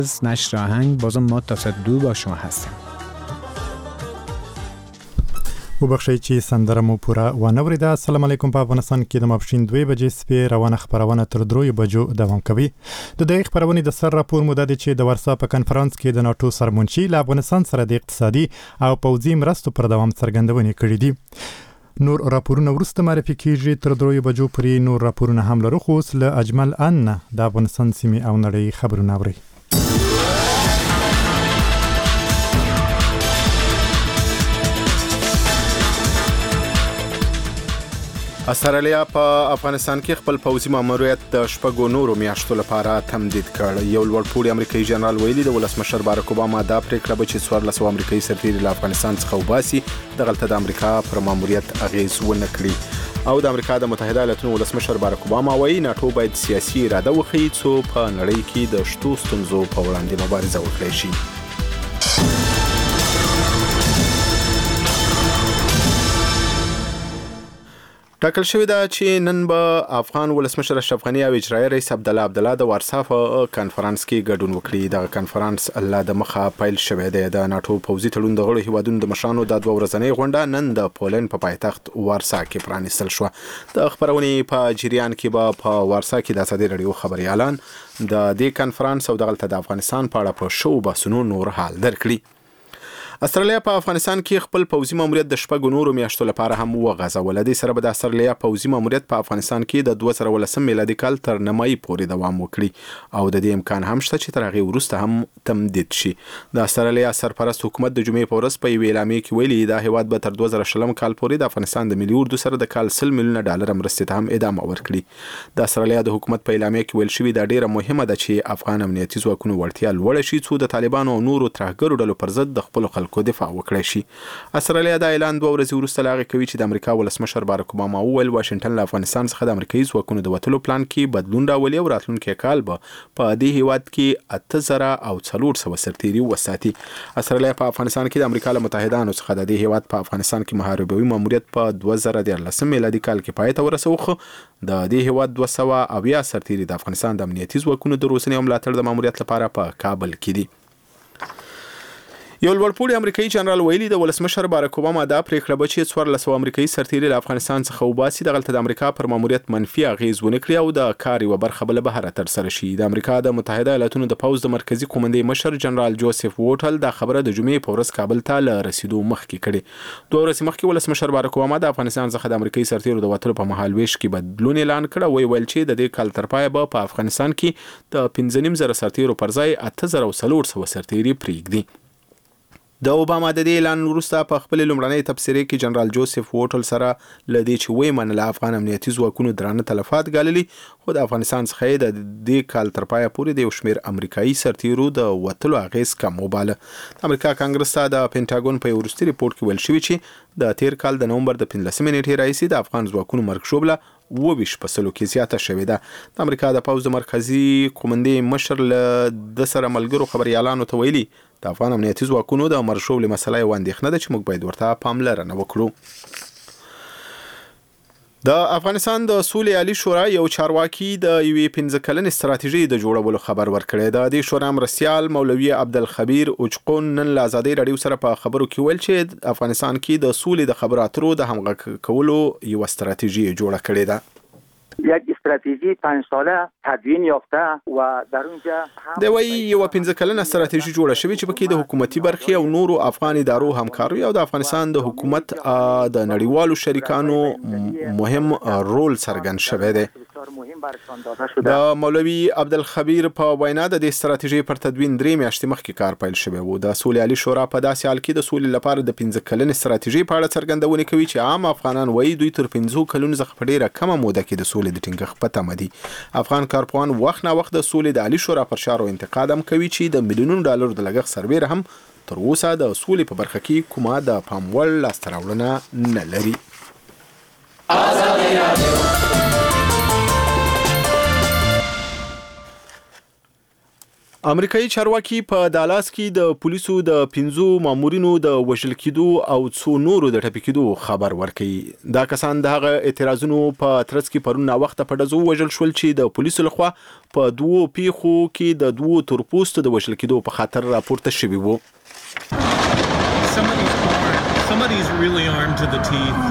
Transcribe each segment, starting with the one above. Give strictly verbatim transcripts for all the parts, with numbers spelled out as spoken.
از نشر آهنگ بازم ما تا ساعت دو با شما هستیم. وبخښئ چې سندره مو پوره ونه وریده. السلام علیکم. په افغانستان کې د ماپښین دوه بجې سپې روانه خبرونه تر دریو بجو دوام کوي. د دې خبرونې د سر راپور مو د دې چې د ورسا په کنفرانس کې د ناتو سرمنشي له افغانستان سره د اقتصادي او پوځي مرستو پر دوام څرګندونې کړې دي. نور راپورونه ورسته معرفي کیږي. تر دریو بجو پورې نور راپورونه هم لرو، خو اوس له اجمل ان د افغانستان سیمې او نړۍ خبرونه اوري. استرالیا په افغانستان کې خپل پوځي ماموریت د شپږو نورو میاشتو لپاره تمدید کړ. یو لوړپوړی امریکایي جنرال ویلي د ولسمشر بارک اوباما دا پریکړه به چې څوارلس سوه امریکایي سرتیري له افغانستان څخه وباسي دغلته د امریکا پر ماموریت اغیز ونه کړي. او د امریکا د متحده ایالاتونو ولسمشر بارک اوباما وایي ناتو باید سیاسي اراده وښیي څو په نړۍ کې د شتو ستونزو په وړاندې مبارزه وکړي شي. ټاکل شوی دا چې نن به افغان ولسمشر اشرف غنی او اجرایي رئیس عبدالله عبدالله د ورسا په کنفرانس کې ګډون وکړي. دغه کنفرانس الله د مخه پیل شوی دی. د ناتو پوځي تړون د غړو هیوادونو د مشرانو د دوه ورځنۍ غونډه نن د پولند په پایتخت ورسا کې پرانیستل شوه. د خبرونې په جریان کې به په ورسا کې د ازادي رادیو خبري اعلان د دې کنفرانس او دغلته د افغانستان په اړه په شو بحثونو نور حال درکړي. استرالیا په افغانستان کې خپل پوځي ماموریت د شپږو نورو میاشتو لپاره هم وغځول. د سره به د استرالیا پوځي ماموریت په افغانستان کې د دوه زره ولسم میلادي کال تر نیمایي پورې دوام وکړي او د دې امکان هم شته چې تر هغې وروسته هم تمدید شي. د استرالیا سرپرست حکومت د جمعې په ورځ په یوې اعلامیې کې ویلي دا هیواد به تر دوه زره شلم کال پورې د افغانستان د ملي اردو سره د کال سل میلیونه ډالر مرستې ته هم ادامه ورکړي. د استرالیا د حکومت په اعلامیه کې ویل شوي دا ډیره مهمه ده چې افغان امنیتي ځواکونو وړتیا لوړه شي څو د طالبانو او نورو ترهګرو ډلو پر ضد د خپلو خلکو دفاع وکړي. استرالیا دا اعلان دوه ورځې وروسته لاغې کوي چې د امریکا ولسمشر بارک اوباما وویل واشنگټن له افغانستان څخه د امریکایي ځواکونو د وتلو پلان کې بدلون راولي او راتلونکي کال به په دې هیواد کې اته زره او څلور سوه سرتیري وساتي. استرالیا په افغانستان کې د امریکا له متحدانو څخه د دې هیواد په افغانستان کې محاربوي ماموریت په دوه زره دیارلسم میلادي کال کې پای ته ورسوه. د دې هیواد دوه سوه اویا سرتیري د افغانستان د امنیتي ځواکونو د روزنې او ملاتړ د ماموریت لپاره په کابل کې دي. یو لوړپوړی امریکایي جنرال ویلي د ولسمشر بارک اوباما دا پریکړه به چې څوارلس سوه امریکایي سرتیري له افغانستان څخه وباسي دغلته د امریکا پر ماموریت منفي اغیز ونه کړي او د کار یوه برخه به له بهره ترسره شي. د امریکا د متحده ایالاتونو د پوځ د مرکزي قومندې مشر جنرال جوزف ووټل دا خبره د جمعې په ورځ کابل ته له رسیدو مخکې کړې. دوه ورځې مخکې ولسمشر بارک اوباما د افغانستان څخه د امریکایي سرتیرو د وتلو په مهالویش کې بدلون اعلان کړ او ویل چې د دې کال تر پایه به په افغانستان کې د پنځه نیم زره سرتیرو پر ځای اته زره او څلور سوه سرتیري پرېږدي. د اوباما د دې اعلان وروسته په خپل لومړنۍ تبصرې کې جنرال جوزف ووټل سره لدې چې وی منله افغان امنیتي ځواکونو درانه تلفات ګاللي خو د افغانستان څخه د دې کال تر پایه پورې د یو شمېر امریکایي سرتیرو د وتلو اغیز کم وباله. د امریکا کانګرس ته د پینټاګون په یو وروستي ریپورټ کې ویل شوي چې د تیر کال د نومبر د پنځلسمې نیټې راهیسې د افغان ځواکونو مرګ ژوبله اوه ویشت په سلو کې زیاته شوې ده. د امریکا د پوځ د مرکزي قومندې مشر له د سره ملګرو خبريالانو ته ویلي د افغان امنیتي ځواکونو د مرګ ژوبلې مسله یوه اندېښنه ده چې موږ باید ورته پاملرنه وکړو. د افغانستان د سولې عالی شورا یو چارواکي د یوې پنځه کلنې ستراتیژۍ د جوړولو خبر ورکړی دی. د شورا مرستیال مولوي عبدالخبیر اوچقون نن له ازادۍ راډیو سره په خبرو کې ویل چې افغانستان کې د سولې د خبرو اترو د همغږ کولو یوه ستراتیژي جوړه کړې ده. یک استراتژی پنج ساله تدوین یافته و در اونجا د وی یو پنځه کلنه استراتیژي جوړه شوې چې پکې د حکومتي برخې او نورو افغان ادارو همکاري او د افغانستان د حکومت د نړیوالو شریکانو مهم رول څرګند شوی دی. د مولوي عبدالخبیر په وینا د دې استراتیژي پر تدوین درې میاشتې مخکې کار پیل شوی و. د سولې عالی شورا په داسې حال کې د سولې لپاره د پنځه کلنې استراتیژي په اړه څرګندونه کوي چې عام افغانان وایي دوی تر پنځو کلونو څخه په ډیره کمه موده کې د سولې د ټینګښت په تمه دي. افغان کارپوهان وخت نه وخت د سولې د عالی شورا پر چارو انتقاد هم کوي چې د میلیونونو ډالرو د لګښت سربیره هم تر اوسه د سولې په برخه کې کومه د پام وړ لاسته راوړنه نه لري. امریکایي چارواکي په دالاس کې د پولیسو د پنځو مامورینو د وژل کېدو او څو نورو د ټپي کېدو خبر ورکړي. دا کسان د هغه اعتراضونو په ترڅ کې پرون وخت په ډزو وژل شول چې د پولیسو لخوا په دوو پیښو کې د دوو تورپوستو د وژل کېدو په خاطر راپورته شوي وو. Somebody's armed. Somebody's really armed to the teeth.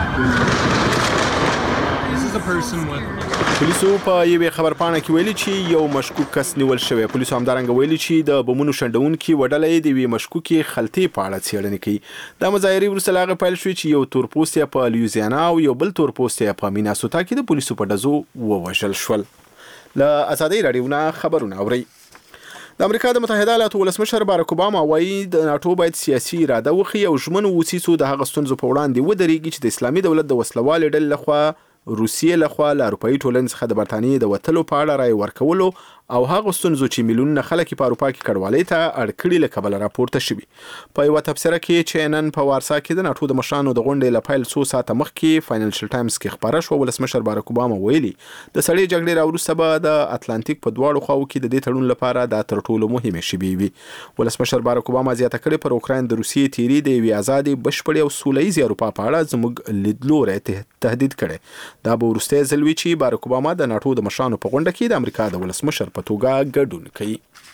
This is a person with پولیسو په یوې خبرپاڼه کې ویلي چې یو مشکوک کس نیول شوی. پولیسو همدارنګه ویلي چې د بمونو شنډونکي وډلې د یوې مشکوکې خلطې په اړه څېړنې کوي. دا مظاهرې وروسته له هغه پیل شوې چې یو تورپوستی په لیوزیانا او یو بل تورپوستی په میناسوتا کې د پولیسو په ډزو ووژل شول. له ازادۍ راډیو نه خبرونه اورئ. د امریکا د متحده ایالاتو ولسمشر باراک اوباما وایي د ناتو باید سیاسي اراده وخی او ژمن ووسی څو د هغه ستونزو په وړاندې ودرېږي چې د اسلامي دولت د وسلوالې ډلې لخوا روسیې لخوا له اروپایي ټولنې څخه د برتانیې د وتلو په اړه رای ورکولو او هغه ستونزو چې میلیونونه خلک په اروپا کې کډوالۍ ته اړ کړي له کبله راپورته شوي. په یوه تبصره کې چې نن په وارسا کې د ناتو د مشرانو د غونډې له پیل څو ساعته مخکې فاینانشل ټایمز کې خبره شوه، ولسمشر باراک اوباما ویلي د سړې جګړې راوروسته به د اتلانتیک په دواړو خواو کې د دې تړون لپاره دا تر ټولو مهمې شیبې وي. ولسمشر باراک اوباما زیاته کړې پر اوکراین د روسیې تیری د یوې ازادې بشپړې او سوله ییزې اروپا په اړه زموږ لیدلوری تهدید کړی. دا به وروستی ځل وي چې باراک اوباما د ناتو د مشرانو په غونډه کې د امریکا د ولسمشر په توګه ګډون کوي.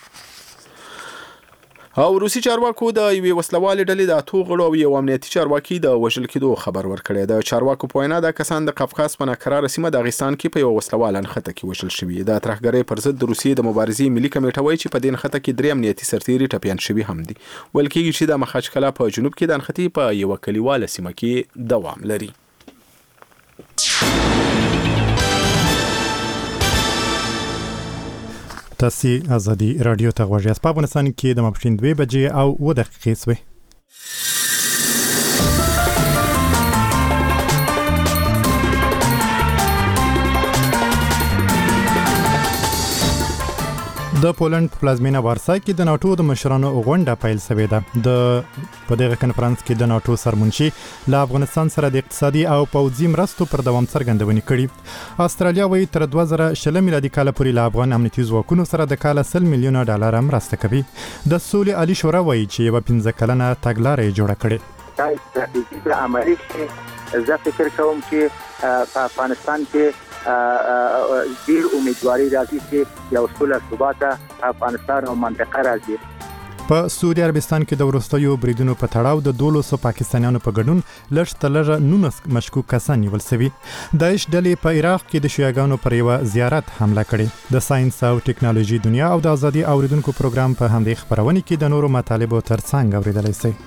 او روسي چارواکو د یوې وسلوالې ډلې د اتو غړو او یو امنیتي چارواکي د وژل کېدو خبر ورکړی. د چارواکو په وینا دا کسان د قفقاز په ناکراره سیمه د افغانستان کې په یو وسلواله نښته کې وژل شوي. د ترهګرۍ پر ضد د روسیې د مبارزې ملي کمیټه وایي چې په دې نښته کې درې امنیتي سرتیري ټپیان شوي هم دي. ویل کېږي چې د مخاچکلا په جنوب کې د نښتې په یوه کلیواله سیمه کې دوام لري. تاسو ازادي رادیو ته غوږ یاست. په افغانستان کې د ماپښین دوه بجې او اوه دقیقې سوې. د پولند په پلازمینه وارسا کې د ناتو د مشرانو غونډه پیل شوې ده. د په دغه کنفرانس کې د ناتو سرمنشي له افغانستان سره د اقتصادي او پوځي مرستو پر دوام څرګندونې کړي. استرالیا وايي تر دوه زره شل میلادي کال پورې له افغان امنیتي ځواکونو سره د کال سل میلیونه ډالر مرسته کوي. د سولې عالی شورا وايي چې یو پنځه کلنه تګلارې جوړه کړې. دا استراتیژي په عملي کې زه فکر کوم چې په افغانستان کې ډیر امیدواري راځي چې یو سوله ثبات افغانستان او منطقه راځي. په سعودي عربستان کې د وروستیو بریدونو په تړاو د دولسو پاکستانیانو په ګډون لږ تر لږه نولس مشکوک کسان نیول شوي. داعش ډلې په عراق کې د شیعاګانو پر یوه زیارت حمله کړې. د ساينس او ټکنالوژي دنیا او د ازادي اوریدونکو پروګرام په همدې خبرونه کې د نورو مطالبو ترڅنګ اوریدلای شئ.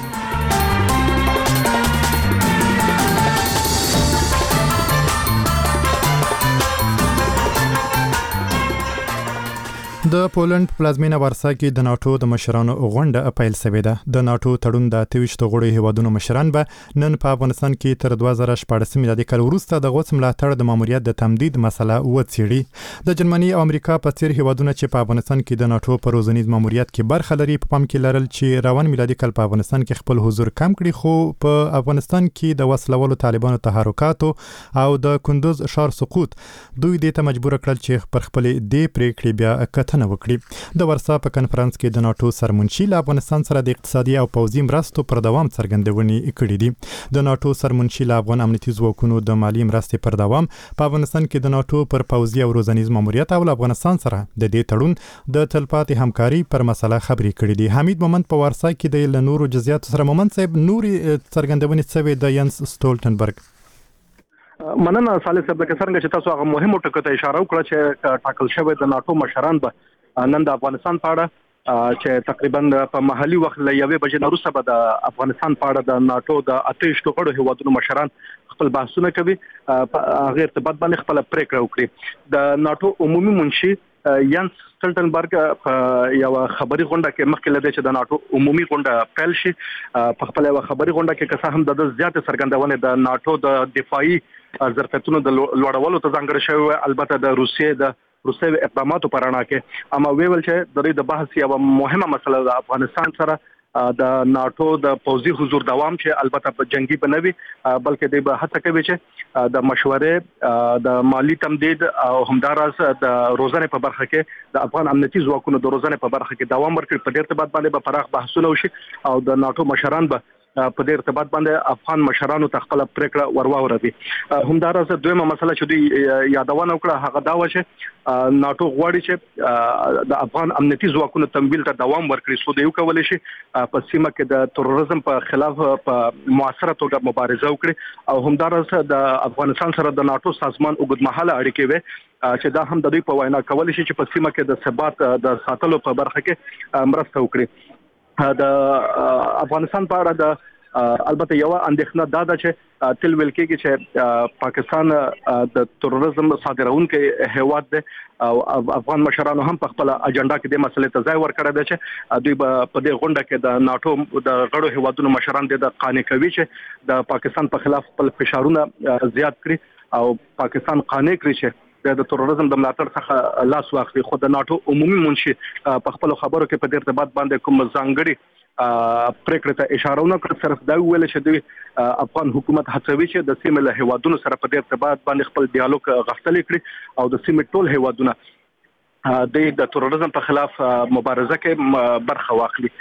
د پولند پلازمینه وارسا کې د ناتو د مشرانو غونډه پیل شوې ده. د ناتو تړون د اته ویشت غړو هیوادونو مشران به نن په افغانستان کې تر دوه زره شپاړس میلادي کال وروسته د غوڅ ملاتړ د ماموریت د تمدید مسله وڅېړي. د جرمني او امریکا په څیر هیوادونه چې په افغانستان کې د ناتو په روزنیز ماموریت کې برخه لري په پام کې لرل چې روان میلادي کال په افغانستان کې خپل حضور کم کړي، خو په افغانستان کې د وسلوالو طالبانو تحرکاتو او د کندوز ښار سقوط دوی دې ته مجبور کړل چې پر خپل دې پریکړې بیا کتنه وکړي. د ورسا په کنفرانس کې د ناتو سرمنشي له افغانستان سره د اقتصادي او پوځي مرستو پر دوام څرګندونې کړې دي. د ناتو سرمنشي له افغان امنیتي ځواکونو د مالی مرستې پر دوام په افغانستان کې د ناتو پر پوځي او روزنیز ماموریت او افغانستان سره د دې تړون د تلپاتې همکاري پر مسله خبرې کړې دي. حمید مومند په ورسا کې د نورو جزئیاتو سره مومند صاحب نوري څرګندونې شوې د ینس سټولټنبرګ. مننه صالح صاحب، لکه څنګه چې تاسو هغه مهمو ټکو ته اشاره وکړه چې ټاکل شوی د ناتو مشران به نن د افغانستان په اړه چې تقریبا په محلي وخت له یوې بجې نه وروسته به د افغانستان په اړه د ناتو د اته ویشت غړو هیوادونو مشران خپل بحثونه کوي، هغه ارتباط باندې خپل پریکړه وکړي. د ناتو عمومي منشي ینس سټولټنبرګ په یو خبري غونډه کې مخکې لدی چې د ناتو عمومي غونډه پیل شي په خپل یو خبري غونډه کې که څه هم د زیات څرګندونه د ناتو د دفاعي ظرفیتونو د لوړولو ته ځانګړې شوی، البته د روسیې د روسیې اقداماتو په رڼا کې اما ویل چې د دې د بحث یو مهمه مسله د افغانستان سره د ناتو د پوځي حضور دوام چې البته په جنگي بنوي بلکې د هڅه کوي چې د مشورې د مالی تمدید او همدارس د روزنه په برخه کې د افغان امنیتي ځواکونو د روزنه په برخه کې دوام ورکړي. په دې ارتباط باندې به پراخ بحثونه وشي او د ناتو مشران به په دې ارتباط باندې افغان مشرانو ته خپل پریکړه ورواوروي. همدارس دویمه مسله چې دوی یادونه وکړه هغه دا و چې ناتو غواړي چې د افغان امنیتي ځواکونو تمویل ته دوام ورکړي څو د یو کولای شي په سیمه کې د تروریزم په خلاف په موثره توګه مبارزه وکړي او همدارس د افغانستان سره د ناتو سازمان اوږدمهاله اړیکې وي چې دا هم د دوی په وینا کولای شي چې په سیمه کې د ثبات د ساتلو په برخه کې مرسته وکړي. د افغانستان په اړه د البته یو اندېښنه دا ده چې تل ویل کېږي چې پاکستان د تروریزم صادرونکو هیواد دی او افغان مشرانو هم په خپل اجنډا کې د مسلې ته ځای ورکړی دی چې دوی په دې غونډه کې د ناتو د غړو هیوادونو مشران د قانع کوي چې د پاکستان په خلاف خپل فشارونه زیات کړي او پاکستان قانع کړي چې د تروریزم د ملاتړ څخه لاس واخلي. خو د ناتو عمومي منشي په خپل خبرو کې په دې ارتباط باندې کوم ځانګړي پریکړه ته اشاره ونه کړ، صرف دا ویل چې د افغان حکومت هڅوي چې د سیمې له هیوادونو سره په دې ارتباط باندې خپل ډیالوګ غښتلی کړي او د سیمې ټول هیوادونه د تروریزم په خلاف مبارزه کې برخه واخلي.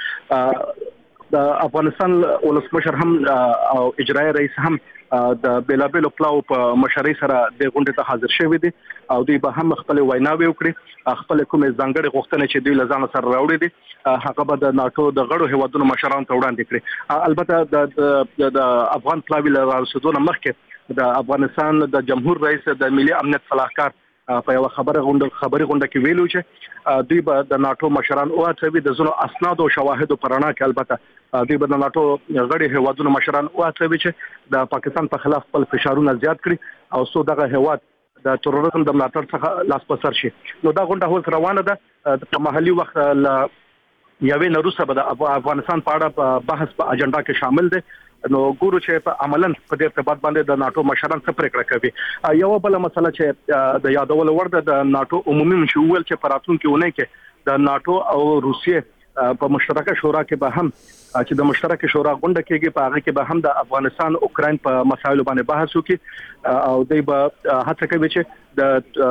د افغانستان ولسمشر هم او اجرایي رئیس هم د بیلابیلو پلاو په مشرۍ سره د غونډې ته حاضر شوی دي او دوی به هم خپل ویناوي وکړي، خپل کومې ځانګړې غوښتنې چې دوی له ځان سره راوړي دي هغه به د ناتو د غړو هیوادونو مشرانو ته وړاندې کړي. البته د افغان پلاوي له رسیدونه مخکې د افغانستان د جمهور رئیس د ملي امنیت صلاحکار په یو خبره غونډه خبري غونډه کې ویلو چې دوی به د ناتو مشران او اتوي د زونو اسناد او شواهد پرانا کې البته دوی به د ناتو غړي هیوادونو مشران او اتوي چې د پاکستان په خلاف خپل فشارونه زیات کړي او سو دغه هیواد د تروریزم د ملاتړ څخه لاس په سر شي. نو دا غونډه هوس روانه ده د محلي وخت ل یوې نروسه به د افغانستان په اړه بحث په اجنډا کې شامل دي. نو ګورو چې په عملاً په دې ارتباط باندې د ناتو مشران څه پریکړه کوي. یو بل مسله چې د یادول وړ ده د ناتو عمومي مشول چې پراتون کې ونه کې د ناتو او روسیې په مشترکه شورا کې به هم چې د مشترکه شورا غونډه کېږي په هغه کې به هم د افغانستان اوکراین په مسایلو باندې بحث وکړي او دوی به هڅه کوي چې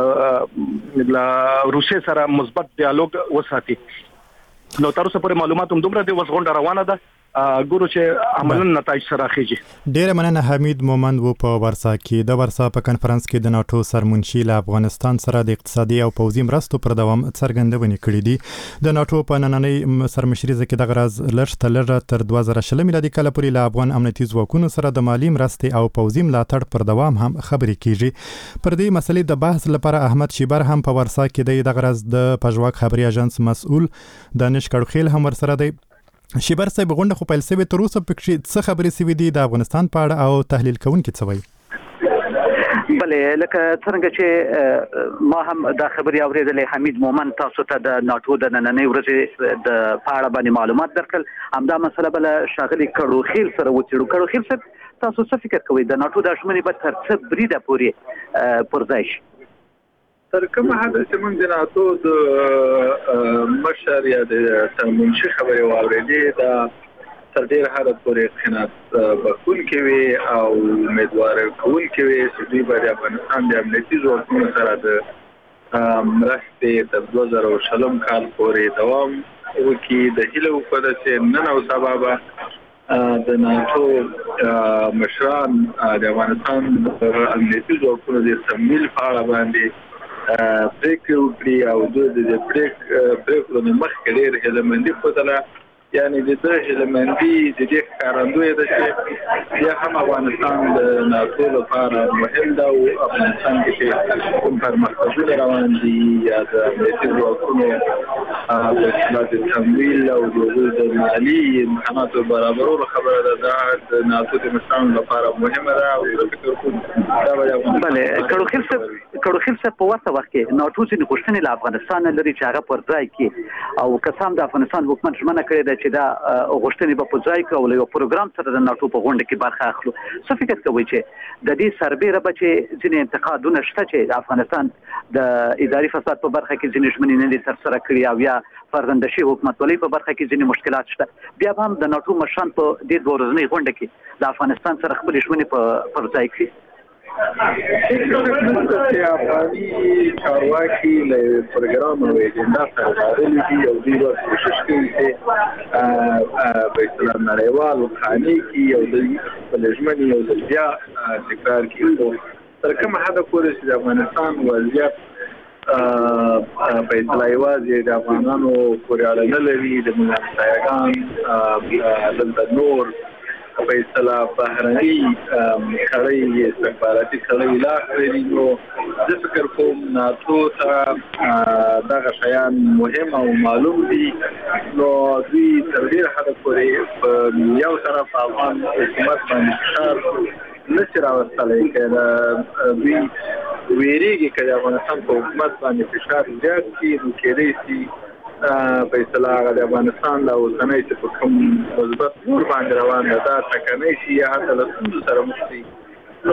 د روسیې سره مثبت ډیالوګ وساتي. نو تر اوسه پورې معلومات هم دومره دي، اوس غونډه روانه ده، ګورو چې عملاً نتایج سره راخیږي. ډیره مننه. حمید مومند و په ورسا کې د ورسا په کنفرانس کې د ناتو سرمنشي له افغانستان سره د اقتصادي او پوځي مرستو پر دوام څرګندونې کړې دي. د ناتو په نننۍ سرمشري کې د غرض لږ تلره تر دوه زره شل میلادي کال پورې له افغان امنیتي ځواکونو سره د مالی مرستې او پوځي ملاتړ پر دوام هم خبرې کیږي. پر دې مسلې د بحث لپاره احمد شیبر هم په ورسا کې د غرض د پژواک خبري اژانس مسؤل دانش کړخیل هم ورسره دی. شیبر صاحب، غونډه خو پیل شوې، تر اوسه پکې څه خبرې شوې دي د افغانستان په اړه او تحلیل کوونکي څه وایي؟ بلې لکه څنګه چې ما هم دا خبرې اورېدلې، حمید مومند تاسو ته د ناتو د نننۍ ورځې د پاړه باندې معلومات درکړل. همدا مسله بل شاغلي کړوخیل سره وڅېړو. کړوخیل صاحب، تاسو څه فکر کوئ د ناتو د ژمنې به تر څه بریده پورې پر ځای شي؟ تر کومه حده چې موږ د ناتو د مشر یا د سرمنشي خبرې واورېدې، دا تر ډېره حده پورې قناعت بښونکې وي او امیدواره کوونکې وي چې دوی به د افغانستان د امنیتي ځواکونو سره د مرستې تر دوه زره شلم کال پورې دوام وکړي. د هیله وکړه چې نن او سبا به د ناتو مشران د افغانستان د امنیتي ځواکونو د تمویل په اړه باندې پریکړه وکړي او دوی د پریکړو نه مخکې ډېر هیلهمندي ښودله. یعنې د ده هیلهمندي د دې ښکارندوی ده چې بیا هم افغانستان د ناتو لپاره مهم ده او افغانستان کې چې کوم پرمختګونه روان دي یا د امنیتي ځواکونو د تمویل او د هغوی د مالي امکاناتو برابرولو خبره ده، دا د ناتو د مشرانو لپاره مهمه ده او زه فکر کوم دا به بله. کړوخیل صاحب، کړو خل څه په ورته وخت کې ناټو ځینې غوښتنې له افغانستان لري چې هغه پر ځای کې او قسم د افغانستان حکومت ژمنه کړې ده چې دا غوښتنې به په ځای کې او یو پروګرام سره د ناټو په غونډه کې برخه اخلو. څه فکر کوي چې د دې سربېره به چې ځینې انتقادونه شته چې د افغانستان د اداري فساد په برخه کې ځینې ژمنې نه دي ترسره کړي او یا فرزندشي حکومتولۍ په برخه کې ځینې مشکلات شته، بیا به هم د ناټو مشران په دې دوه ورځنۍ غونډه کې د افغانستان سره خپلې ژمنې په پر ځای کړي. افغاني چارواکي له پروګرام او اجنډا سره راغلي دي او دوی به کوشش کوي چې په اسلام نړیوال خاني کې او د خپل ژمنې او د بیا تکرار کړي تر کومه حد پورې چې د افغانستان وضعیت په اطلاع یوازې د افغانانو پورې اړه نه لري، د ملایګان دلته نور په اصطلاح بهرني کړۍ استخباراتي کړۍ لا کړی نو زه فکر کوم ناټو ته دغه شیان مهم او معلوم دي. نو دوی تر ډېره حده پورې په یو طرف افغان حکومت باندې فشار نشي راوستلی که دوی ویریږي که د افغانستان په حکومت باندې فشار زیات شي نو کېدای شي په اصطلاح د افغانستان د اوسنۍ چې په کوم مثبت نور باندې روان ده دا ټکنی شي یا حتی له ستونزو سره مخ شي. نو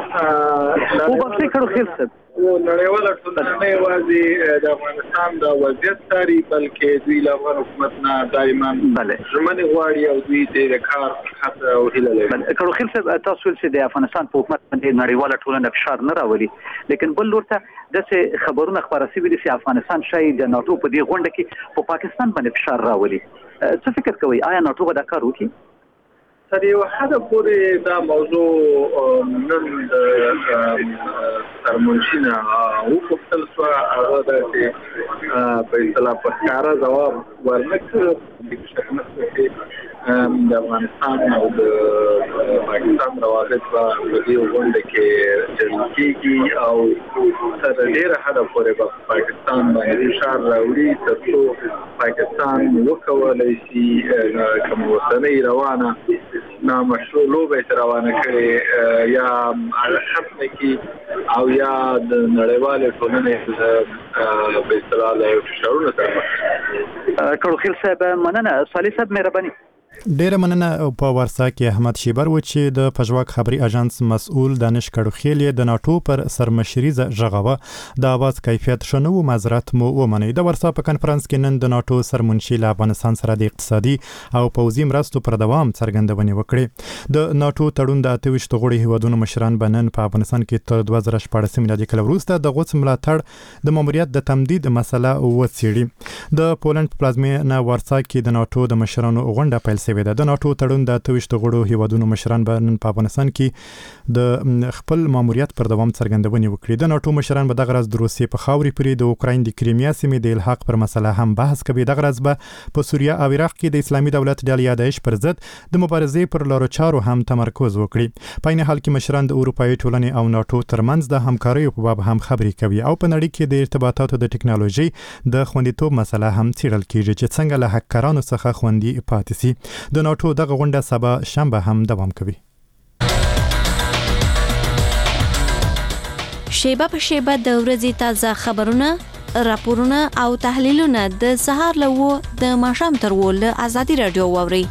وبخښئ کړو خیر صاحب، نړیواله ټولنه نه یوازې د افغانستان د وضعیت څاري بلکې دوی له افغان حکومت نه دایما ژمنې غواړي او دوی د کار هڅه او هیله لري. کړو خیر صاحب، تاسو ویل چې د افغانستان په حکومت باندې نړیواله ټولنه فشار نه راولي، لیکن بل لور ته داسې خبرونه خپاره شوي دي چې افغانستان شاید د ناټو په دې غونډه کې په پاکستان باندې فشار راولي. څه فکر کوئ آیا ناټو به دا کار وکړي؟ تر یو حده پورې دا موضوع نن د سرمنشي نه وپوښتل شوه، هغه داسې په اصطلاح په ښکاره ځواب ورنه کړ. شک نشته چې د افغانستان او د پاکستان روابط به په دې غونډه کې جلل کېږي او تر ډېره حده پورې به په پاکستان باندې فشار راوړي تر څو پاکستان وکولی شي کوم اوسنۍ روانه نامشروع لوبه چې روانه کړې یا ختمه کړي او یا د نړیوالې ټولنې په اصطلاح له فشارونو سره مخ شي. کړو خیر صاحب مننه. صالح صاحب مهرباني. ډیره مننه. په ورسا کې احمد شیبر و چې د پژواک خبري اژانس مسؤل دانش کړوخیل د ناټو پر سرمشري ژغوه د اواز کیفیت شنو معذرت مو ومني. د ورسا په کانفرنس کې نن د ناټو سرمنشي له افغانستان سره د اقتصادي او پوځي مرستو پر دوام څرګندونې وکړې. د ناټو تړون د اته ویشت غړي هیوادونو مشران بنن په افغانستان کې تر دوه زره شپاړس میلادي کال وروسته د غوڅ ملاتړ د ماموریت د تمدید مسله وڅېړي. د پولند په پلازمینه ورسا کې د ناټو د مشرانو غونډه پیل شوې ده. د ناټو تړون د اته ویشت غړو هیوادونو مشران به نن په افغانستان کې د خپل ماموریت پر دوام څرګندونې وکړي. د ناټو مشران به دغه ورځ د روسیې په خاورې پورې د اوکراین د کریمیا سیمې د الحاق پر مسله هم بحث کوي. دغه ورځ به په سوریه او عراق کې د اسلامي دولت ډلې یا داعش پر ضد د مبارزې پر لارو چارو هم تمرکز وکړي. په عین حال کې مشران د اروپایي ټولنې او ناټو ترمنځ د همکاریو په باب هم خبرې کوي او په نړۍ کې د ارتباطاتو د ټکنالوژي د خوندیتوب مسله هم څیړل کیږي چې څنګه له هکرانو څخه خوندي پاتې سي. د ناټو دغه غونډه سبا شنبه هم دوام کوي. شیبه په شیبه د ورځې تازه خبرونه، راپورونه او تحلیلونه د سهار له و د ماښام تر و له ازادي رادیو واوري.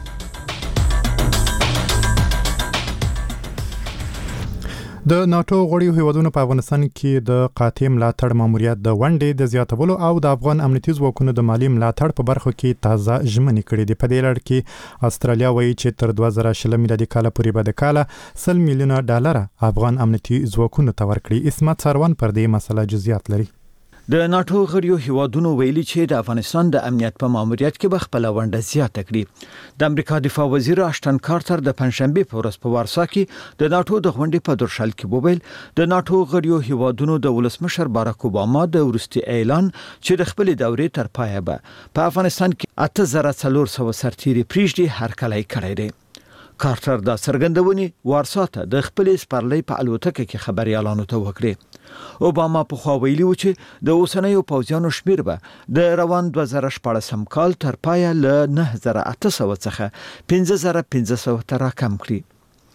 د ناټو غړي هیوادونو په افغانستان کې د قاطع ملاتړ ماموریت د ونډې د زیاتولو او د افغان امنیتي ځواکونو د مالی ملاتړ په برخو کې تازه ژمنې کړې دي. په دې لړ کې استرالیا وایي چې تر دوه زره شل میلادي کال پورې به د کال سل میلیونه ډالر افغان امنیتي ځواکونو ته ورکړي. اسمت سروان پر دې مسله جزئیات لري. د ناټو غړیو هیوادونو ویلي چې د افغانستان د امنیت په ماموریت کې به خپل ونډه زیاته کړي. د امریکا دفاع وزیر اشټن کارټر د پنځشنبه په ورځ په وارسا کې د ناټو د غونډې په درشل کې وویل د ناټو غړیو هیوادونو د ولسمشر باراک اوباما د ورستي اعلان چې د خپل دورې تر پایه به په افغانستان کې اته زره څلور سوه سرتیري پریږدي هرکلی کړی دی. کارټر دا څرګندونې وارسا ته د خپل سپارلۍ په الوتکه کې خبريالانو ته وکړي. اوباما په خوا ویلي و چې د اوسنیو پوځیانو شمیر به د روان دوه زره شپاړسم کال تر پایه له نه زره اته سوه څخه پنځه زره پنځه سوه ته راکم کړي.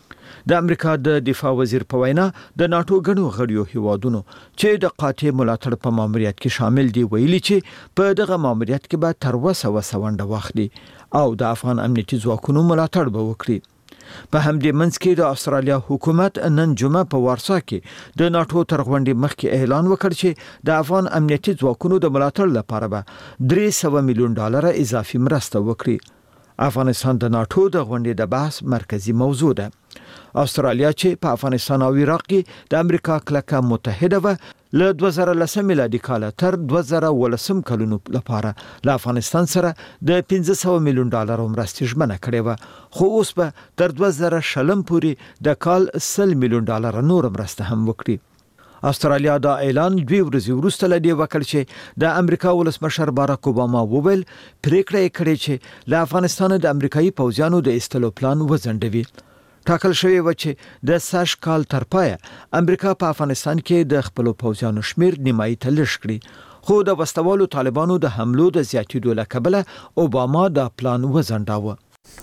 د امریکا د دفاع وزیر په وینا د ناتو غنو غړیو هیوادونو چې د قاطع ملاتړ په ماموریت کې شامل دي ویلي چې په دغه ماموریت کې به تر وسه وسونډه واخلي او د افغان امنیتي ځواکونو ملاتړ به وکړي. په همدې منځ کې د استرالیا حکومت نن جمعه په وارسا کې د ناتو تر غونډې مخکې اعلان وکړ چې د افغان امنیتي ځواکونو د ملاتړ لپاره به درې سوه میلیون ډالر اضافي مرسته وکړي. افغانستان د ناتو د غونډې د بحث مرکزی موضوع ده. استرالیا چې په افغانستان او عراق کې د امریکا کلکه متحده و له دوه زره لسم میلادي کال تر دوه زره ولسم کلونو لپاره له افغانستان سره د پنځه سوه میلیون ډالر مرستې ژمنه کړې و، خو اوس به تر دوه زره شلم پورې د کال سل میلیون ډالر نور مرسته هم وکړي. استرالیا دا اعلان دوی ورځې وروسته له دې وکړ چې د امریکا ولسمشر باراک اوباما وویل پریکړه یې کړې چې له افغانستان د امریکایي پوځیانو د ایستلو پلان وځنډوي. ټاکل شوی و چې د ساش کال تر پایه امریکا په افغانستان کې د خپل پوځیانو شمیر نیمایي ته لږ کړي، خو د وسوالو طالبانو د حملو د زیاتېدو له کبله اوباما دا پلان وځنډاوه.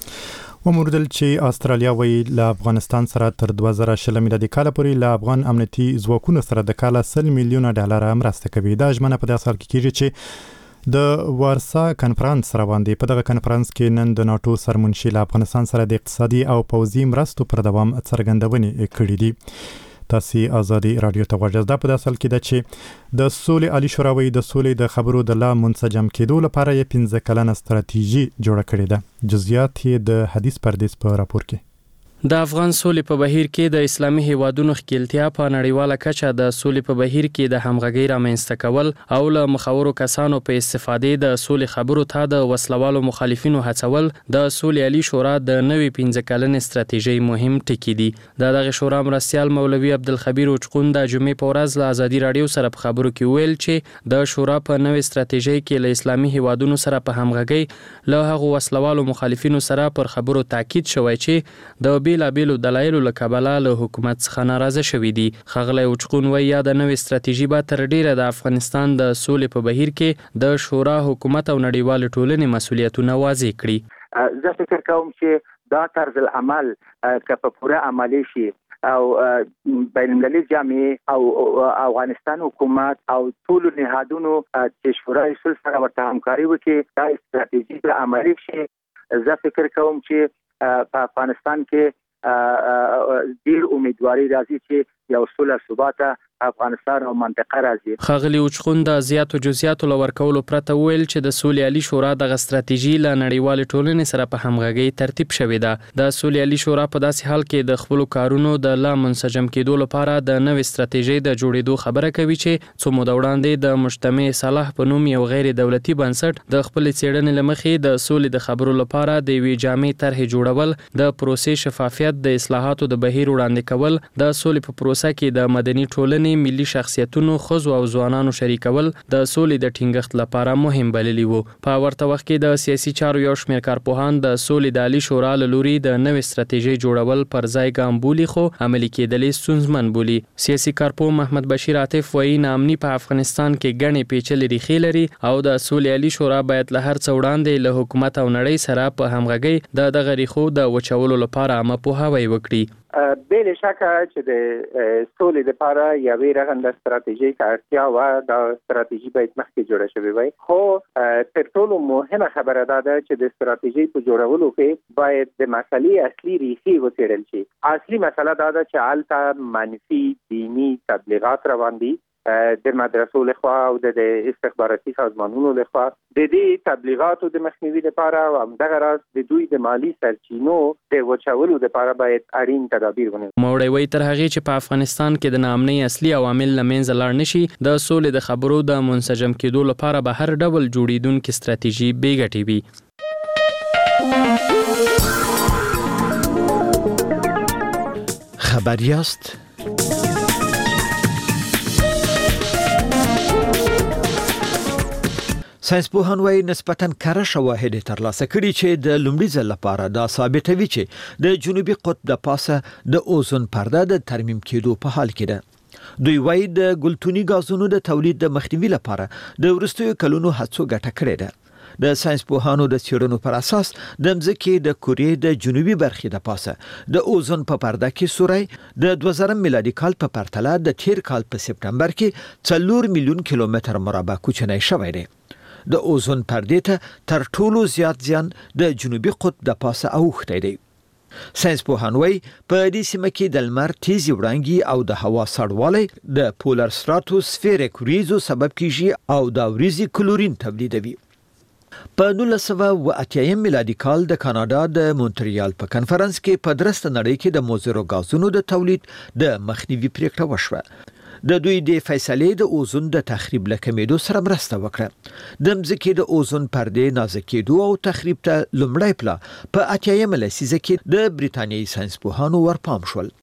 وموردل چې استرالیا وی له افغانستان سره تر دوه زره شل میلادي کال پورې له افغان امنیتي ځواکونو سره د کال سل میلیونه ډالر مرسته کوي. دا ژمنه په داسې حال کې کیږي چې د وارسا کنفرانس روان دی. په دغه کنفرانس کې نن د ناتو سرمنشي له افغانستان سره د اقتصادي او پوځي مرستو پر دوام څرګندونې کړې دي. تاسو آزادي رادیو ته غوږ دا په داسې حال کې ده چې د سولې عالی شورا وی د سولې د خبرو د لا منسجم کېدو لپاره یې پنځه کلنه ستراتیژي جوړه کړې ده. جزئیات یې د حدیث پردیس په راپور کې. د افغان سولې په بهیر کې د اسلامي هیوادونو ښکیلتیا په نړیواله کچه د سولې په بهیر کې د همغږۍ رامنځته کول او له مخورو کسانو په استفادې د سولې خبرو ته د وسلوالو مخالفینو هڅول د سولې عالی شورا د نوې پنځه کلنې ستراتیژۍ مهم ټکي دي. د دغه شورا مرستیال مولوي عبدالخبیر اوچقون د جمعې په ورځ له آزادي رادیو سره په خبرو کې ویل چې د شورا په نوې ستراتیژۍ کې له اسلامي هیوادونو سره په همغږۍ له هغو وسلوالو مخالفینو سره پر خبرو تاکید شوی چې د بیلا بیلو دلایلو له کبله له حکومت څخه ناراضه شوي دي. ښاغلی اوچقون وایي یا د نوې ستراتیژي به تر ډیره د افغانستان د سولې په بهیر کې د شورا حکومت او نړیوال ټولنې مسؤلیتونه واضح کړي. زه فکر کوم چې دا طرز العمل که په پوره عملی شي او بین المللي جامعه او افغانستان حکومت او ټول نهادونو چې شورای صلح سره ورته همکاري وکړي دا ستراتیژي به عملي شي. زه فکر کوم چې په افغانستان کې ډیر امیدواري راځي چې یو سوله ثبات افغانستان او منطقه راځي. ښاغلی اوچقون د زیاتو جزئیاتو لور کولو پرته ویل چې د سولې عالی شورا د ستراتیژي له نړیوال ټولنې سره په همغږۍ ترتیب شوې ده. د سولې عالی شورا په داسې حال کې د خپل کارونو د لا منسجم کېدو لپاره د نوې ستراتیژۍ د جوړېدو خبره کوي چې څو موده وړاندې د مجتمع صلاح په نوم یو غیر دولتي بنسټ د خپل څېړنې لمخې د سولې د خبرو لپاره د یوې جامع طرحې جوړول، د پروسې شفافیت، د اصلاحاتو د بهیر وړاندې کول، د سولې په پروسه کې د مدني ټولنې ملي شخصیتونو، ښځو او ځوانانو شریکول د سولې د ټینګښت لپاره مهم بللی وو. په ورته وخت کې د سیاسي چارو یو شمېر کارپوهان د سولې د عالی شورا له لوري د نوې ستراتیژۍ جوړول پر ځای ګام بولي، خو عملي کېدل یې ستونزمن بولي. سیاسي کارپوه محمد بشیر عاطف وایي ناامني په افغانستان کې ګڼې پیچلې ریښې لري او د سولې عالی شورا باید له هر څه وړاندې له حکومت او نړۍ سره په همغږۍ د دغه ریښو د وچولو لپاره عامه پوهاوی وکړي. بل شکه چې د سولې لپاره یوې رغنده ستراتیژیکه اړتیا و، دا ستراتیژي باید مخکې جوړه شوې وای. خو تر ټولو مهمه خبره دا ده چې د ستراتیژي په جوړولو کې باید د مسلې اصلي ریښې وڅېړل شي. اصلي مسله دا ده چې هلته منفي دینی تبلیغات روان دي د مدرسو لخوا او د استخباراتي سازمانونو لخوا. د دې تبلیغاتو د مخنیوي لپاره او همدغه راز د دوی د مالی سرچینو د وچولو لپاره باید اړین تدابیر ونیول. نوموړی وایي تر هغې چې په افغانستان کې د ناامنۍ اصلي عوامل له منځه لاړ نشي، د سولې د خبرو د منسجم کېدو لپاره به هر ډول جوړېدونکې ستراتیژي بې ګټې وي. خبر یاست؟ ساینسپوهان وايي نسبتاً کره شواهد ترلاسه کړي چې د لومړي ځل لپاره دا ثابتوي چې د جنوبي قطب د پاسه د اوزون پرده د ترمیم کېدو په حال کې ده. دوی وايي د ګلتوني غازونو د تولید د مخنیوي لپاره د وروستیو کلونو هڅو ګټه کړې ده. د ساينس پوهانو د څېړنو پر اساس د مځکې د کورې د جنوبي برخې د پاسه د اوزون په پرده کې سوري د دوه زره میلادي کال په پرتله د تیر کال په سپټمبر کې څلور میلیون کیلومتر مربع کوچنی شوی دی. د اوزون پردې ته تر ټولو زیات زیان د جنوبي قطب د پاسه اوښتی دی. ساينس پوهان وايي په دې سیمه کې د لمر تیزی وړانګې او د هوا سړوالی د پولر ستراتوسفیریک وریځو سبب کیږي او دا وریځې کلورین تولیدوي. په نولس سوه اوه اتیا میلادي کال د کاناډا د مونټریال په کنفرانس کې په درسته نړۍ کې د موزرو غازونو د تولید د مخنیوي پریکړه وشوه. د دوی د فیصلې د اوزون د تخریب له کمیدو سره مرسته وکړه. د مځکې د اوزون پردې نازکېدو او تخریب ته لومړی پلا په اتیایمه لسیزه کې د بریتانیایي ساينس پوهانو ورپام شول.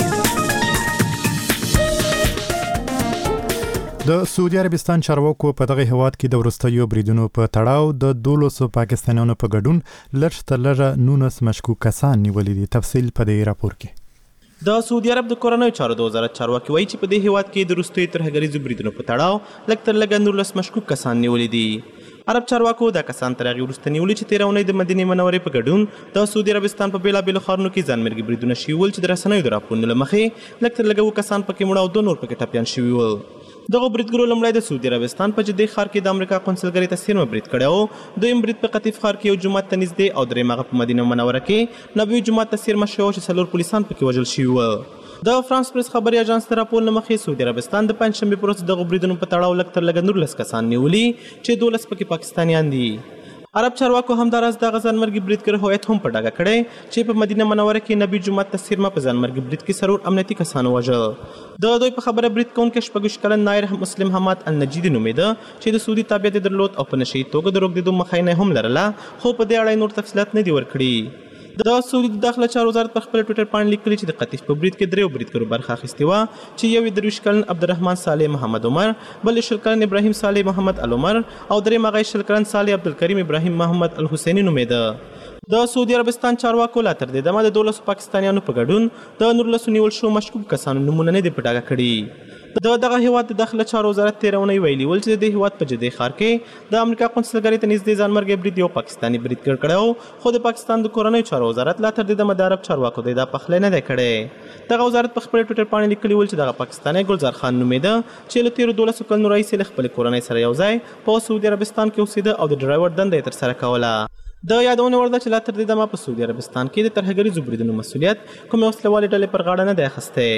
د سعودي عربستان چارواکو په دغه هواد کې د ورستیو بریدونو په تړاو د دولسو پاکستانیانو په ګډون لږ تر لږه نولس مشکوک کسان نیولي دي. تفصیل په دې راپور کې. د سعودي عرب د کورنیو چارو د وزارت چارواکي وایي چې په دې هیواد کې د وروستیو ترهګریزو بریدونو په تړاو لږ تر لږه نولس مشکوک کسان نیولي دي. عرب چارواکو دا کسان تر هغې وروسته نیولي چې تېره اونۍ د مدینې منورې په ګډون د سعودي عربستان په بېلابېلو ښارونو کې ځانمرګي بریدونه شوي ول چې د رسنیو د راپورونو له مخې لږ تر لږه اووه کسان پکې مړه او دوه نور پکې ټپیان شوي ول. دغه بریدګرو لومړی د سعودي عربستان په جدې ښار کې د امریکا قونسلګرۍ ته څیرمه برید کړی و. دویم برید په قطیف ښار کې یو جومات ته نږدې او درېیم هغه په مدینه منوره کې نبوي جومات ته څیرمه شوی و چې څلور پولیسان پکې وژل شوي ول. د فرانس پریس خبري اژانس د راپور له مخې سعودي عربستان د پنجشنبې پر ورځ دغو بریدونو په تړاو لږ تر لږه نولس کسان نیولي چې دولس پکې پاکستانیان دي. عرب چارواکو همداراز دغه ځانمرګي بریدګر هویت هم په ډاګه کړی چې په مدینه منوره کې نبي جومات ته څیرمه په ځانمرګي برید کې څلور امنیتي کسان ووژل. د دوی په خبره برید کوونکی شپږویشت کلن نایر مسلم حماد النجیدي نومېده چې د سعودي تابعیت یې درلود او په نشه یي توګه د روږدېدو مخه یې هم لرله، خو په دې اړه یې نور تفصیلات نه دي ورکړي. د سعودي د داخله چارو وزارت پر خپل ټویټر باندې لیکلي چې د قطیف په برید کې دریو بریدګرو برخه اخیستې وه چې یو یې درویشت کلن عبدالرحمن صالح محمد عمر، بل یې شل کلن ابراهیم صالح محمد العمر او درېیم هغه یې شل کلن صالح عبدالکریم ابراهیم محمد الحسیني نومېده. د سعودي عربستان چارواکو لا تر دې دمه د دولسو پاکستانیانو په ګډون د نورلسو نیول شوو مشکوک کسانو نومونه نه دي په ډاګه کړي. د دغه هیواد د داخله چارو وزارت تېره اونۍ ویلي ول چې د دې هیواد په جدې ښار کې د امریکا قونسلګرۍ ته نږدې ځانمرګی برید یو پاکستاني بریدګر کړی و، خو د پاکستان د کورنیو چارو وزارت لا تر دې دمه د عرب چارواکو د دا پخلی نه دی کړی. دغه وزارت په خپل ټویټر باندې لیکلي ول چې دغه پاکستانی ګلزار خان نومېده چې له تېرو دولسو کلونو راهیسې له خپلې کورنۍ سره یو ځای په سعودي عربستان کې اوسېده او د ډرایور دنده یې ترسره کوله. د یادونه وړ ده چې لا تر دې دمه په سعودي عربستان کې د ترهګریزو بریدونو مسؤلیت کومې وسلوالې ډلې پر غاړه نه دی اخیستی.